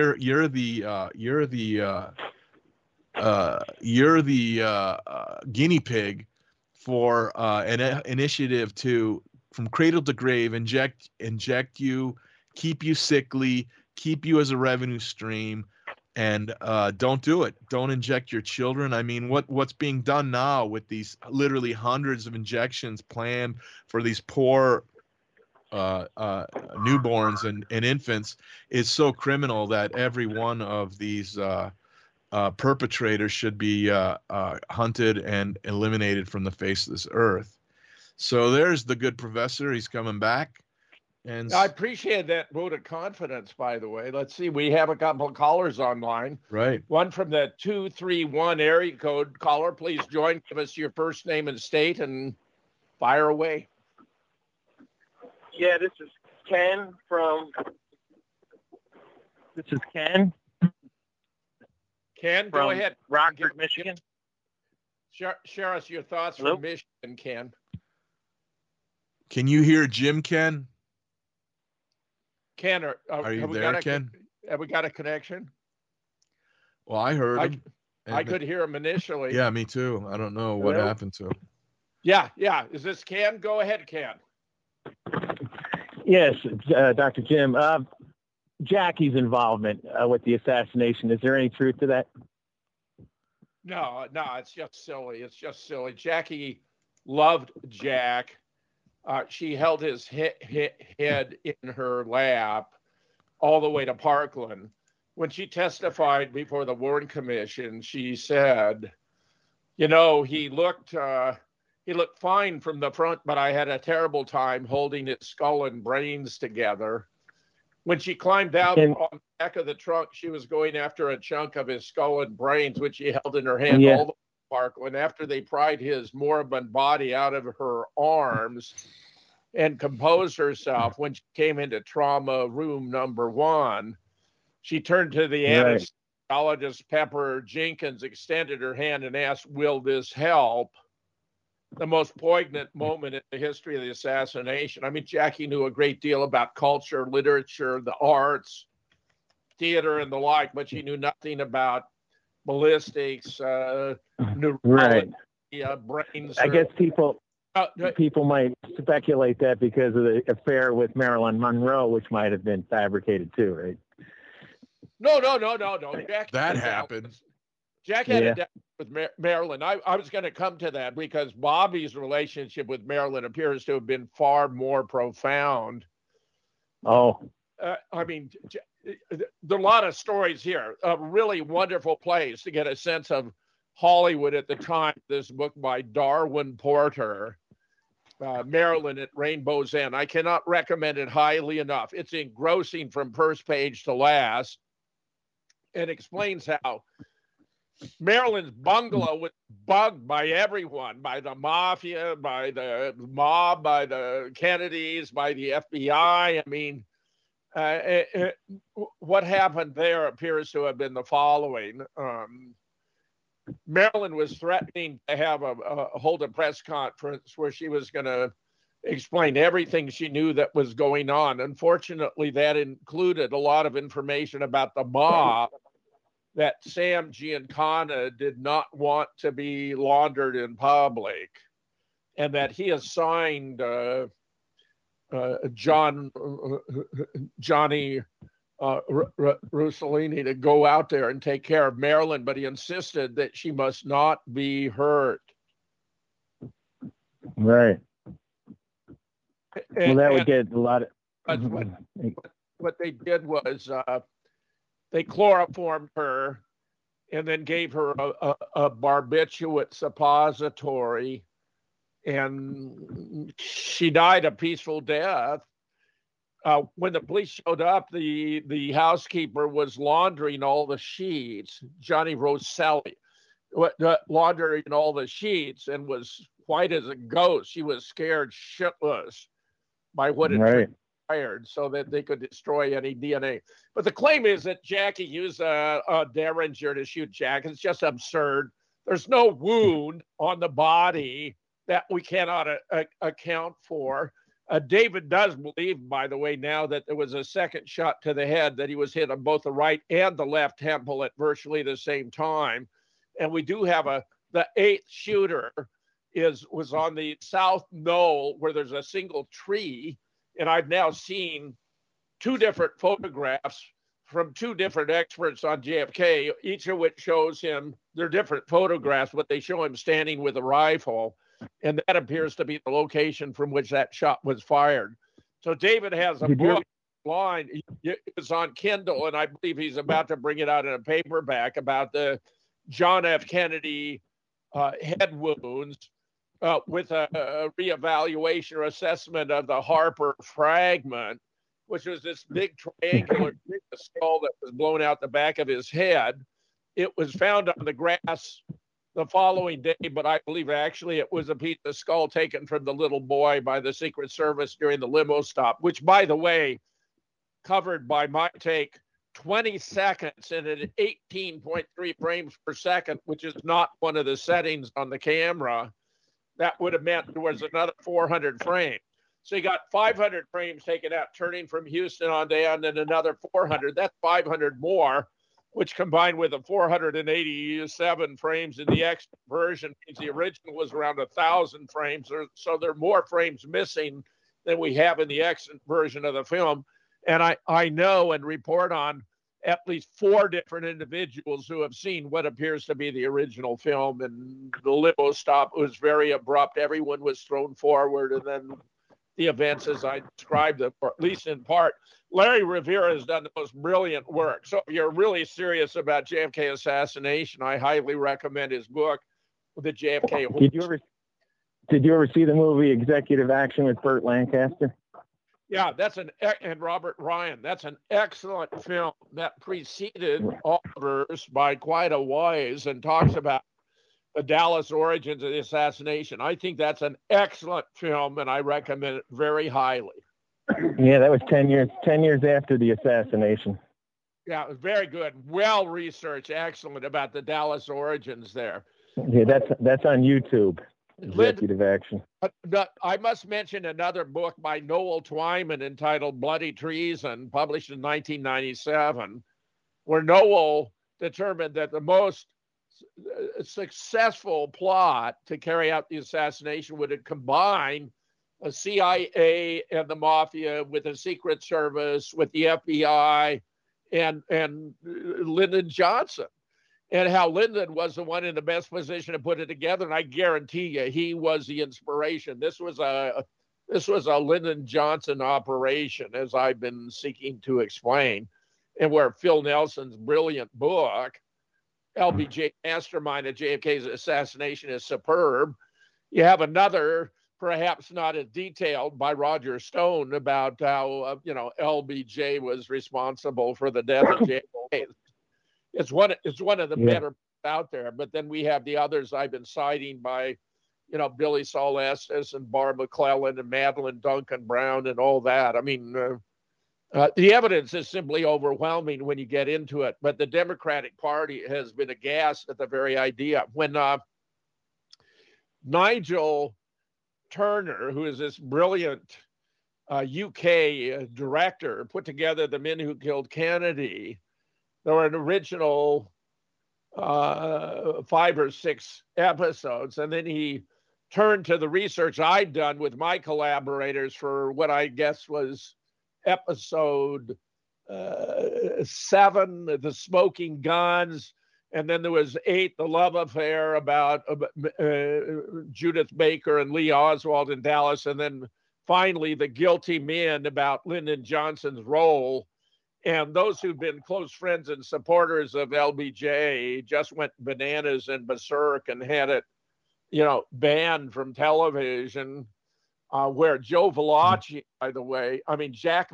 the guinea pig for an initiative to, from cradle to grave, inject you, keep you sickly, keep you as a revenue stream, and don't do it. Don't inject your children. I mean, what's being done now with these literally hundreds of injections planned for these poor newborns and infants is so criminal that every one of these perpetrators should be hunted and eliminated from the face of this earth. So there's the good professor. He's coming back. And I appreciate that vote of confidence, by the way. Let's see. We have a couple of callers online. Right. One from the 231 area code. Caller, please join. Give us your first name and state and fire away. Yeah, this is Ken Ken, go ahead. Rockford, Michigan. Share us your thoughts Hello? from Michigan, Ken. Can you hear Jim, Ken? Ken, are you there, Ken? Have we got a connection? Well, I heard him. I could hear him initially. Yeah, me too. I don't know what happened to him. Yeah. Is this Ken? Go ahead, Ken. Yes, Dr. Jim. Jackie's involvement with the assassination, is there any truth to that? No, it's just silly. Jackie loved Jack. She held his head in her lap all the way to Parkland. When she testified before the Warren Commission, she said, you know, he looked fine from the front, but I had a terrible time holding his skull and brains together. When she climbed out on the back of the trunk, she was going after a chunk of his skull and brains, which she held in her hand all the way to Parkland. After they pried his moribund body out of her arms and composed herself, when she came into trauma room number 1, she turned to the anesthesiologist, Pepper Jenkins, extended her hand and asked, will this help? The most poignant moment in the history of the assassination. I mean, Jackie knew a great deal about culture, literature, the arts, theater, and the like, but she knew nothing about ballistics, neurology, brains. I guess people might speculate that because of the affair with Marilyn Monroe, which might have been fabricated too, right? No. Jackie that happened. Jack had a debt with Marilyn. I was going to come to that because Bobby's relationship with Marilyn appears to have been far more profound. Oh. I mean, there are a lot of stories here. A really wonderful place to get a sense of Hollywood at the time. This book by Darwin Porter, Marilyn at Rainbow's End. I cannot recommend it highly enough. It's engrossing from first page to last and explains how Marilyn's bungalow was bugged by everyone, by the mafia, by the mob, by the Kennedys, by the FBI. I mean, what happened there appears to have been the following. Marilyn was threatening to have hold a press conference where she was going to explain everything she knew that was going on. Unfortunately, that included a lot of information about the mob that Sam Giancana did not want to be laundered in public, and that he assigned Johnny Russellini to go out there and take care of Marilyn, but he insisted that she must not be hurt. Right. Well, that would get a lot of... What they did was they chloroformed her and then gave her a barbiturate suppository, and she died a peaceful death. When the police showed up, the housekeeper was laundering all the sheets, Johnny Rosselli, laundering all the sheets, and was white as a ghost. She was scared shitless by what had transpired so that they could destroy any DNA. But the claim is that Jackie used a Derringer to shoot Jack. It's just absurd. There's no wound on the body that we cannot account for. David does believe, by the way, now that there was a second shot to the head, that he was hit on both the right and the left temple at virtually the same time. And we do have the eighth shooter was on the south knoll where there's a single tree. And I've now seen two different photographs from two different experts on JFK, each of which shows him, they're different photographs, but they show him standing with a rifle. And that appears to be the location from which that shot was fired. So David has a book line. It's on Kindle, and I believe he's about to bring it out in a paperback about the John F. Kennedy head wounds with a reevaluation or assessment of the Harper fragment, which was this big triangular skull that was blown out the back of his head. It was found on the grass the following day, but I believe actually it was a piece of skull taken from the little boy by the Secret Service during the limo stop, which, by the way, covered by my take 20 seconds and at 18.3 frames per second, which is not one of the settings on the camera. That would have meant there was another 400 frames. So you got 500 frames taken out, turning from Houston on down, and another 400. That's 500 more, which combined with the 487 frames in the X version means the original was around 1,000 frames. So there are more frames missing than we have in the X version of the film. And I know and report on at least 4 different individuals who have seen what appears to be the original film. And the limo stop was very abrupt. Everyone was thrown forward, and then the events as I described them, or at least in part. Larry Rivera has done the most brilliant work. So if you're really serious about JFK assassination, I highly recommend his book, The JFK Horse. Did you ever see the movie Executive Action with Burt Lancaster? Yeah, and Robert Ryan. That's an excellent film that preceded Oliver's by quite a ways and talks about the Dallas origins of the assassination. I think that's an excellent film, and I recommend it very highly. Yeah, that was 10 years after the assassination. Yeah, it was very good. Well researched, excellent about the Dallas origins there. Yeah, that's on YouTube. Executive Action. I must mention another book by Noel Twyman entitled Bloody Treason, published in 1997, where Noel determined that the most successful plot to carry out the assassination would combine a CIA and the mafia with the Secret Service, with the FBI, and Lyndon Johnson, and how Lyndon was the one in the best position to put it together. And I guarantee you, he was the inspiration. This was a Lyndon Johnson operation, as I've been seeking to explain, and where Phil Nelson's brilliant book, LBJ Mastermind of JFK's Assassination, is superb. You have another, perhaps not as detailed, by Roger Stone about how LBJ was responsible for the death of JFK. It's one of the better out there. But then we have the others I've been citing by, Billy Saul Estes and Barb McClellan and Madeline Duncan Brown and all that. I mean, the evidence is simply overwhelming when you get into it. But the Democratic Party has been aghast at the very idea. When Nigel Turner, who is this brilliant UK director, put together The Men Who Killed Kennedy, there were an original 5 or 6 episodes, and then he turned to the research I'd done with my collaborators for what I guess was episode 7, The Smoking Guns, and then there was 8, The Love Affair, about Judith Baker and Lee Oswald in Dallas, and then finally The Guilty Men, about Lyndon Johnson's role. And those who've been close friends and supporters of LBJ just went bananas and berserk and had it, banned from television. Where Joe Valachi, by the way, Jack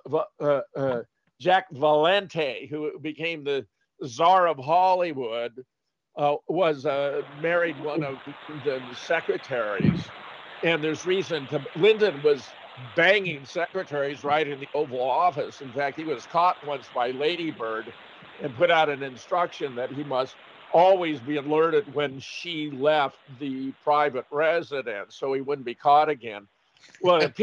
Valente, who became the czar of Hollywood, was married one of Lyndon's secretaries. And there's reason to, Lyndon was banging secretaries right in the Oval Office. In fact, he was caught once by Lady Bird and put out an instruction that he must always be alerted when she left the private residence so he wouldn't be caught again. Well, it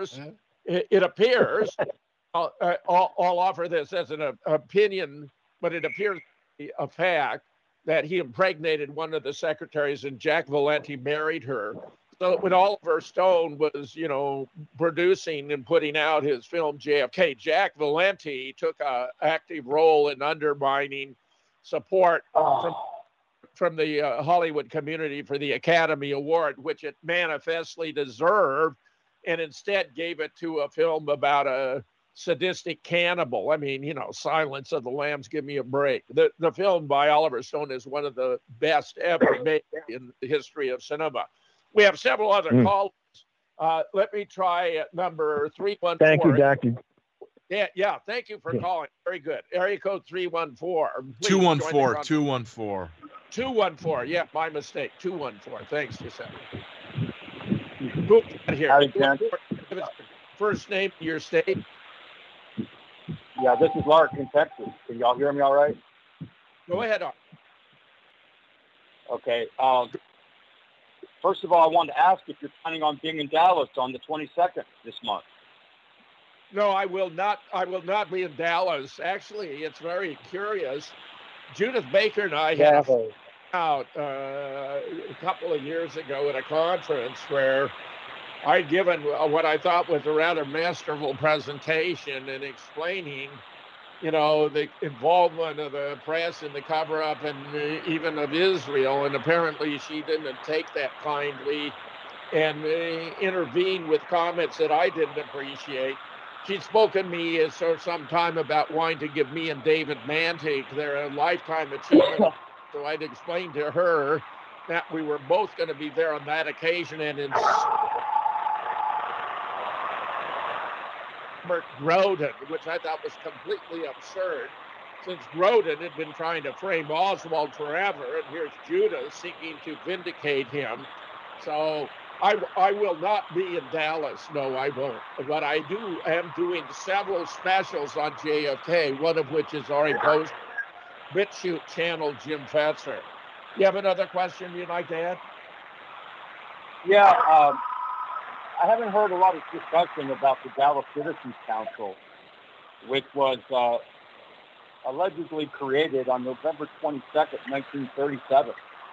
appears, I'll offer this as an opinion, but it appears to be a fact that he impregnated one of the secretaries and Jack Valenti married her. So when Oliver Stone was, producing and putting out his film JFK, Jack Valenti took an active role in undermining support from the Hollywood community for the Academy Award, which it manifestly deserved, and instead gave it to a film about a sadistic cannibal. Silence of the Lambs, give me a break. The film by Oliver Stone is one of the best ever made in the history of cinema. We have several other callers. Let me try number 314. Thank you, Doctor. Yeah. Thank you for calling. Very good. Area code 314. 214. 214. 214. Yeah, my mistake. 214. Thanks, Giuseppe. Who's here? First name, your state. Yeah, this is Lark in Texas. Can y'all hear me all right? Go ahead, Art. Okay. First of all, I wanted to ask if you're planning on being in Dallas on the 22nd this month. No, I will not. I will not be in Dallas. Actually, it's very curious. Judith Baker and I had out a couple of years ago at a conference where I'd given what I thought was a rather masterful presentation in explaining, the involvement of the press in the cover-up and even of Israel. And apparently she didn't take that kindly. and intervene with comments that I didn't appreciate. She'd spoken to me for some time about wanting to give me and David Mantik their lifetime achievement. So I'd explained to her that we were both going to be there on that occasion, and in Grodin, which I thought was completely absurd, since Grodin had been trying to frame Oswald forever, and here's Judah seeking to vindicate him. So I will not be in Dallas. No, I won't. But I am doing several specials on JFK, one of which is already posted. BitChute channel, Jim Fetzer. You have another question you'd like to add? Yeah, I haven't heard a lot of discussion about the Dallas Citizens Council, which was allegedly created on November 22nd, 1937.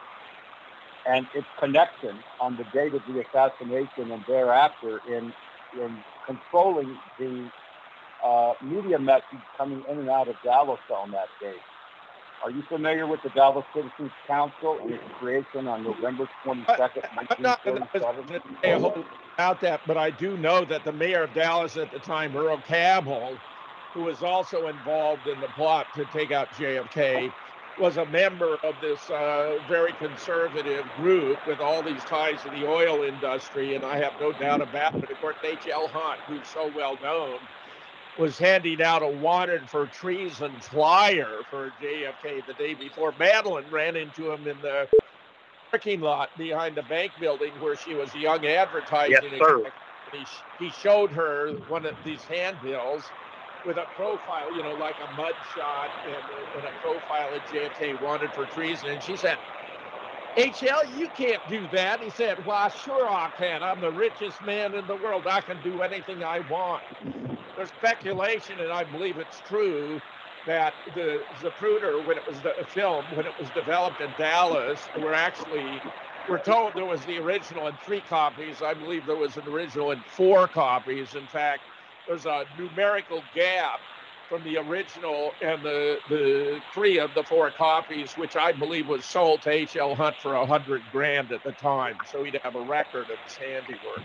And its connection on the date of the assassination and thereafter in controlling the media message coming in and out of Dallas on that date. Are you familiar with the Dallas Citizens Council and its creation on November 22nd, 1937? I'm not about that, but I do know that the mayor of Dallas at the time, Earl Cabell, who was also involved in the plot to take out JFK, was a member of this very conservative group with all these ties to the oil industry, and I have no doubt about it. Of course, H.L. Hunt, who's so well known, was handing out a wanted for treason flyer for JFK the day before. Madeline ran into him in the parking lot behind the bank building where she was young advertising. Yes, sir. He showed her one of these handbills with a profile, like a mud shot and a profile of JFK wanted for treason. And she said, H.L., you can't do that. He said, well, sure I can. I'm the richest man in the world. I can do anything I want. There's speculation, and I believe it's true, that the Zapruder, when it was developed in Dallas, we're told there was the original in 3 copies. I believe there was an original in 4 copies. In fact, there's a numerical gap from the original and the 3 of the 4 copies, which I believe was sold to H.L. Hunt for $100,000 at the time, so he'd have a record of his handiwork.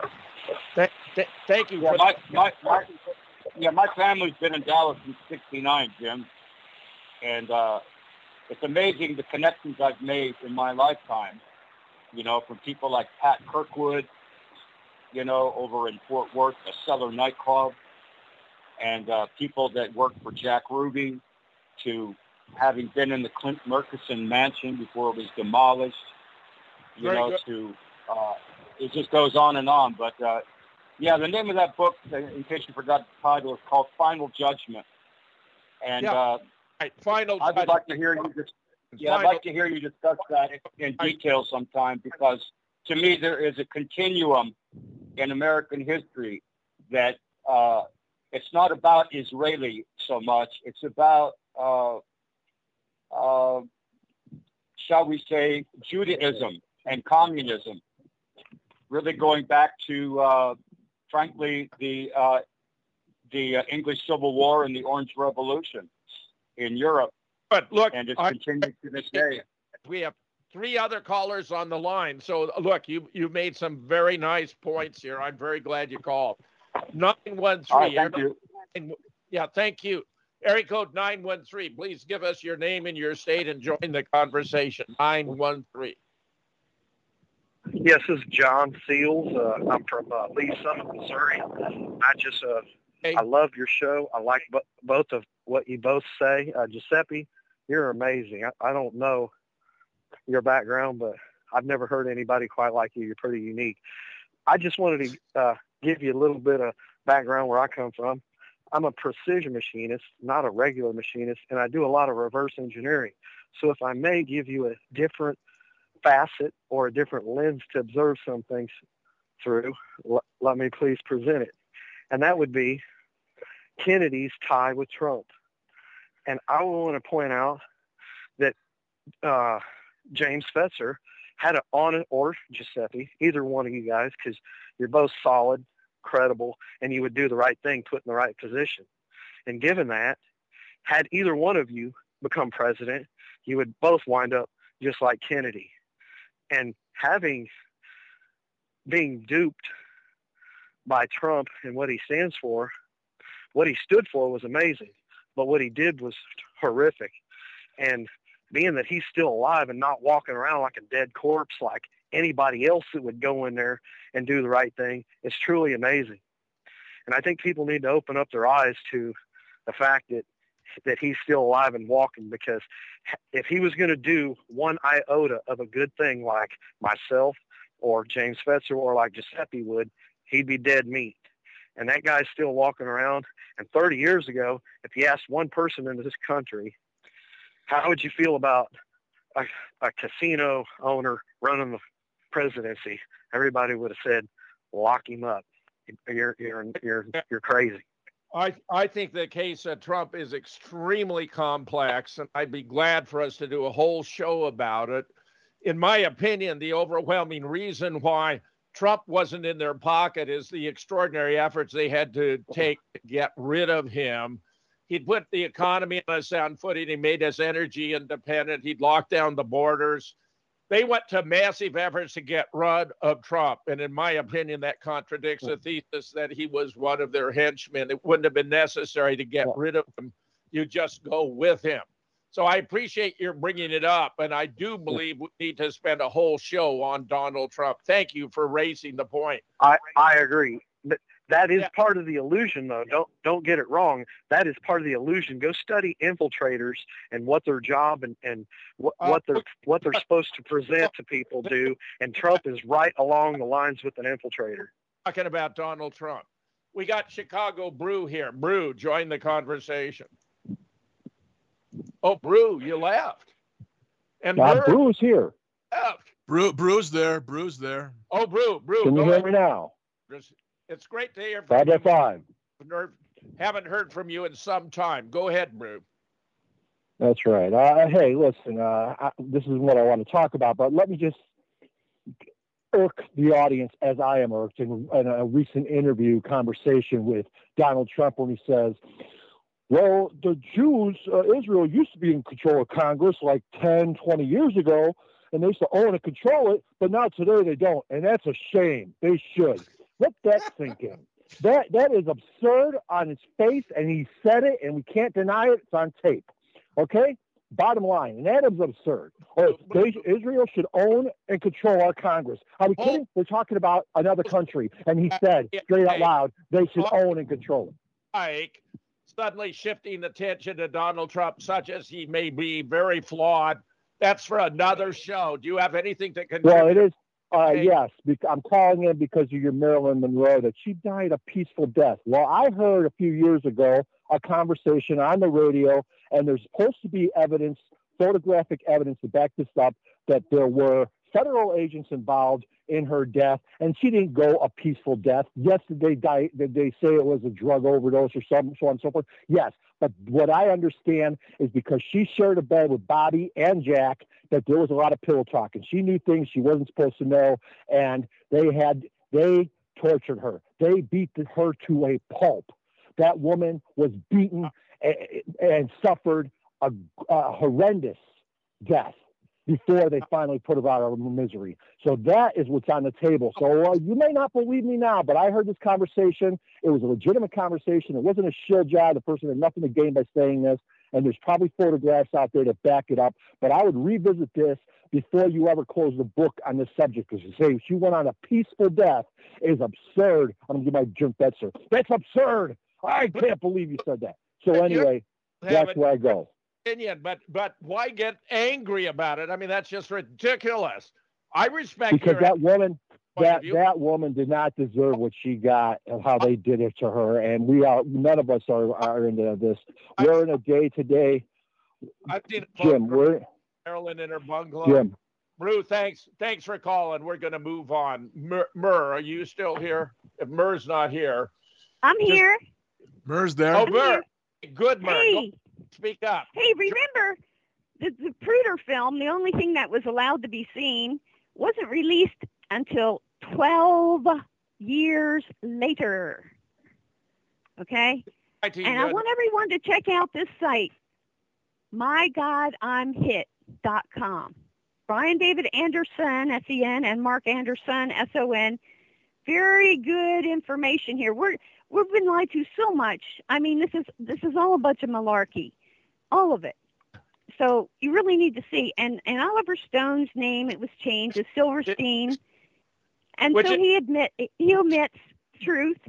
Thank you. My family's been in Dallas since '69, Jim, and it's amazing the connections I've made in my lifetime. From people like Pat Kirkwood, over in Fort Worth, the Cellar nightclub, and people that worked for Jack Ruby, to having been in the Clint Murchison mansion before it was demolished. It just goes on and on. But the name of that book, in case you forgot the title, is called Final Judgment. And Final. I'd like to hear you. I'd like to hear you discuss that in detail sometime, because to me there is a continuum in American history that it's not about Israeli so much. It's about, shall we say, Judaism and communism, really going back to, frankly, the English Civil War and the Orange Revolution in Europe. But look, and it's continued to this day. We have 3 other callers on the line. So look, you made some very nice points here. I'm very glad you called. 913. Right, thank you. Yeah, thank you. Area code 913. Please give us your name and your state and join the conversation. 913. Yes, this is John Seals. I'm from Lee Summit, Missouri. I love your show. I like both of what you both say. Giuseppe, you're amazing. I don't know your background, but I've never heard anybody quite like you. You're pretty unique. I just wanted to give you a little bit of background where I come from. I'm a precision machinist, not a regular machinist, and I do a lot of reverse engineering. So if I may give you a different facet or a different lens to observe some things through, let me please present it. And that would be Kennedy's tie with Trump. And I want to point out that James Fetzer had an on or Giuseppe, either one of you guys, because you're both solid, credible, and you would do the right thing, put in the right position. And given that, had either one of you become president, you would both wind up just like Kennedy. And having being duped by Trump and what he stands for. What he stood for was amazing, but what he did was horrific. And being that he's still alive and not walking around like a dead corpse like anybody else that would go in there and do the right thing is truly amazing. And I think people need to open up their eyes to the fact that he's still alive and walking, because if he was going to do one iota of a good thing like myself or James Fetzer or like Giuseppe would, he'd be dead meat. And that guy's still walking around. And 30 years ago, if you asked one person in this country, how would you feel about a casino owner running the presidency? Everybody would have said, lock him up. You're crazy. I think the case of Trump is extremely complex, and I'd be glad for us to do a whole show about it. In my opinion, the overwhelming reason why Trump wasn't in their pocket is the extraordinary efforts they had to take to get rid of him. He'd put the economy on a sound footing. He made us energy independent. He'd locked down the borders. They went to massive efforts to get rid of Trump. And in my opinion, that contradicts the thesis that he was one of their henchmen. It wouldn't have been necessary to get rid of him. You just go with him. So I appreciate your bringing it up. And I do believe we need to spend a whole show on Donald Trump. Thank you for raising the point. I agree. But that is part of the illusion, though. Don't get it wrong. That is part of the illusion. Go study infiltrators and what their job and what they're supposed to present to people do. And Trump is right along the lines with an infiltrator. Talking about Donald Trump. We got Chicago Brew here. Brew, join the conversation. Oh, Brew, you left. And Brew's here. Left. Brew's there. Brew's there. Oh, Brew. Can you hear me now? It's great to hear from you. 5. Haven't heard from you in some time. Go ahead, Brew. That's right. Hey, listen, this is what I want to talk about, but let me just irk the audience as I am irked in a recent interview conversation with Donald Trump when he says, well, the Jews, Israel used to be in control of Congress like 10, 20 years ago, and they used to own and control it, but now today they don't, and that's a shame. They should. Let that sink in. That is absurd on its face, and he said it, and we can't deny it. It's on tape. Okay? Bottom line, and that is absurd. Israel should own and control our Congress. Are we kidding? We're talking about another country, and he said straight out loud they should own and control it. Mike, suddenly shifting attention to Donald Trump, such as he may be, very flawed. That's for another show. Do you have anything to contribute? Well, it is. Yes, I'm calling in because of your Marilyn Monroe, that she died a peaceful death. Well, I heard a few years ago a conversation on the radio, and there's supposed to be evidence, photographic evidence to back this up, that there were federal agents involved in her death, and she didn't go a peaceful death. Yes, did they say it was a drug overdose or something, so on and so forth? Yes, but what I understand is because she shared a bed with Bobby and Jack, that there was a lot of pillow talk, and she knew things she wasn't supposed to know, and they tortured her. They beat her to a pulp. That woman was beaten and suffered a horrendous death before they finally put her out of misery. So that is what's on the table. So you may not believe me now, but I heard this conversation. It was a legitimate conversation. It wasn't a shill job. The person had nothing to gain by saying this. And there's probably photographs out there to back it up. But I would revisit this before you ever close the book on this subject, because you say she went on a peaceful death is absurd. I'm going to give my Jim Fetzer. That's absurd. I can't believe you said that. So anyway, that's where I go. Opinion, but why get angry about it? I mean, that's just ridiculous. I respect because that woman did not deserve what she got and how they did it to her. And none of us are into this. We're in a day-to-day. I've seen Jim, Marilyn in her bungalow. Jim. Brew, thanks for calling. We're going to move on. Mur, are you still here? If Mur's not here. I'm here. Mur's there. Oh, Mur. Good, Mur. Hey. Speak up. Hey, remember the Zapruder film, the only thing that was allowed to be seen, wasn't released until 12 years later. Okay? And I want everyone to check out this site, mygodimhit.com. Brian David Anderson, S-E-N, and Mark Anderson, S-O-N. very good information here. We've been lied to so much. I mean, this is all a bunch of malarkey, all of it. So you really need to see. And Oliver Stone's name, it was changed to Silverstein, and so he omits truth.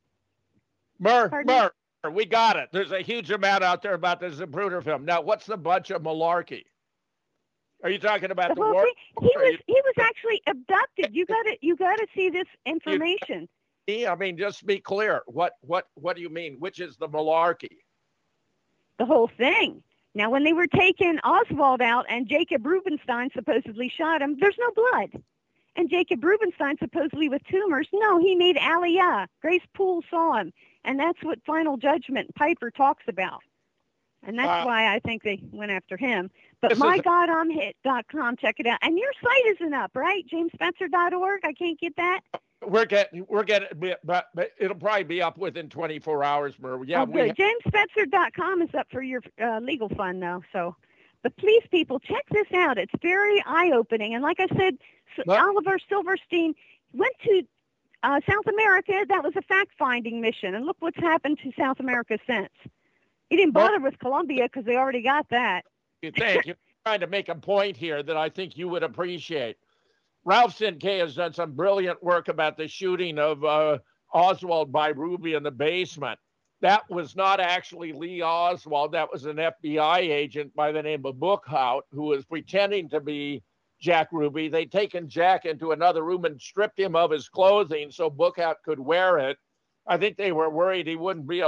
Murr, we got it. There's a huge amount out there about the Zapruder film. Now, what's the bunch of malarkey? Are you talking about the war? He was actually abducted. You got to see this information. I mean, just be clear. What do you mean? Which is the malarkey? The whole thing. Now, when they were taking Oswald out and Jacob Rubenstein supposedly shot him, there's no blood. And Jacob Rubenstein supposedly with tumors. No, he made Aliyah. Grace Poole saw him. And that's what Final Judgment Piper talks about. And that's why I think they went after him. But mygodimhit.com, check it out. And your site isn't up, right? JamesSpencer.org. I can't get that. We're getting, but it'll probably be up within 24 hours, Murr. Yeah, good. JamesSpencer.com is up for your legal fund, though. So, but please, people, check this out. It's very eye-opening. And like I said, Oliver Silverstein went to South America. That was a fact-finding mission. And look what's happened to South America since. He didn't bother with Colombia because they already got that. You're trying to make a point here that I think you would appreciate. Ralph Sinkay has done some brilliant work about the shooting of Oswald by Ruby in the basement. That was not actually Lee Oswald. That was an FBI agent by the name of Bookhout who was pretending to be Jack Ruby. They'd taken Jack into another room and stripped him of his clothing so Bookhout could wear it. I think they were worried he wouldn't be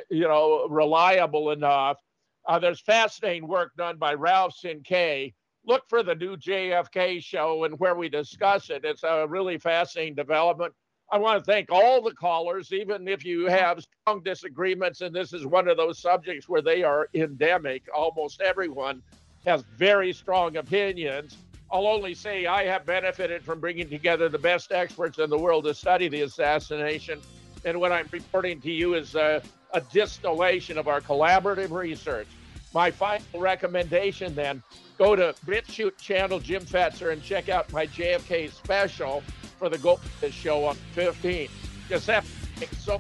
reliable enough. There's fascinating work done by Ralph Sinkay. Look for the new JFK show and where we discuss it. It's a really fascinating development. I want to thank all the callers, even if you have strong disagreements, and this is one of those subjects where they are endemic. Almost everyone has very strong opinions. I'll only say I have benefited from bringing together the best experts in the world to study the assassination. And what I'm reporting to you is a distillation of our collaborative research. My final recommendation then, go to BitChute channel Jim Fetzer and check out my JFK special for the Go show on 15th. Giuseppe, so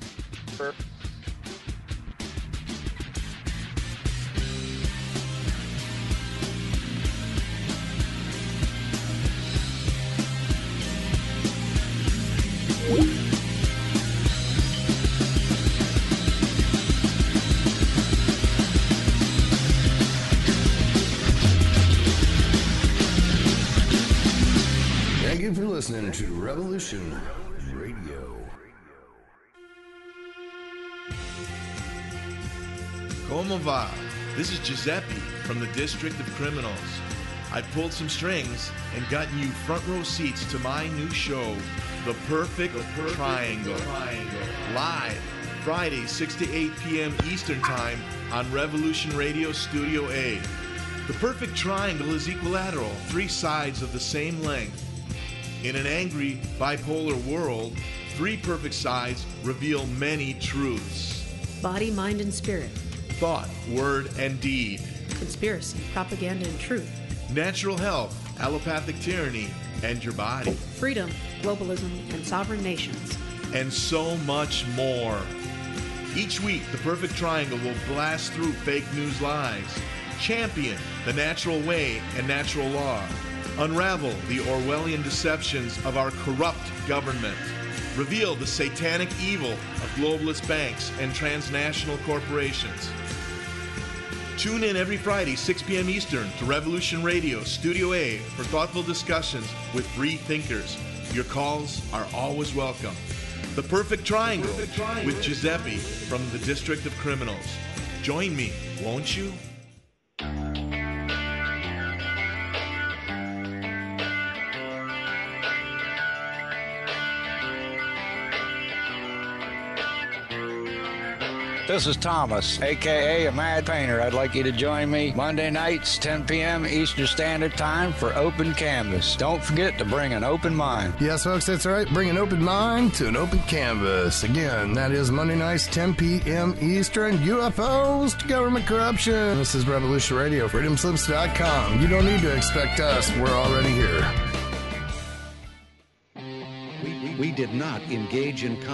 Thank you for listening to Revolution Radio. Como va? This is Giuseppe from the District of Criminals. I pulled some strings and gotten you front row seats to my new show, The Perfect Triangle. Live, Friday, 6 to 8 p.m. Eastern Time on Revolution Radio Studio A. The Perfect Triangle is equilateral, 3 sides of the same length. In an angry, bipolar world, 3 perfect sides reveal many truths. Body, mind, and spirit. Thought, word, and deed. Conspiracy, propaganda, and truth. Natural health, allopathic tyranny, and your body. Freedom, globalism, and sovereign nations. And so much more. Each week, the Perfect Triangle will blast through fake news lies, champion the natural way and natural law, unravel the Orwellian deceptions of our corrupt government, reveal the satanic evil of globalist banks and transnational corporations. Tune in every Friday, 6 p.m. Eastern, to Revolution Radio Studio A for thoughtful discussions with free thinkers. Your calls are always welcome. The Perfect Triangle with Giuseppe from the District of Criminals. Join me, won't you? This is Thomas, a.k.a. a Mad Painter. I'd like you to join me Monday nights, 10 p.m. Eastern Standard Time for Open Canvas. Don't forget to bring an open mind. Yes, folks, that's right. Bring an open mind to an open canvas. Again, that is Monday nights, 10 p.m. Eastern. UFOs to government corruption. This is Revolution Radio, freedomslips.com. You don't need to expect us. We're already here. We did not engage in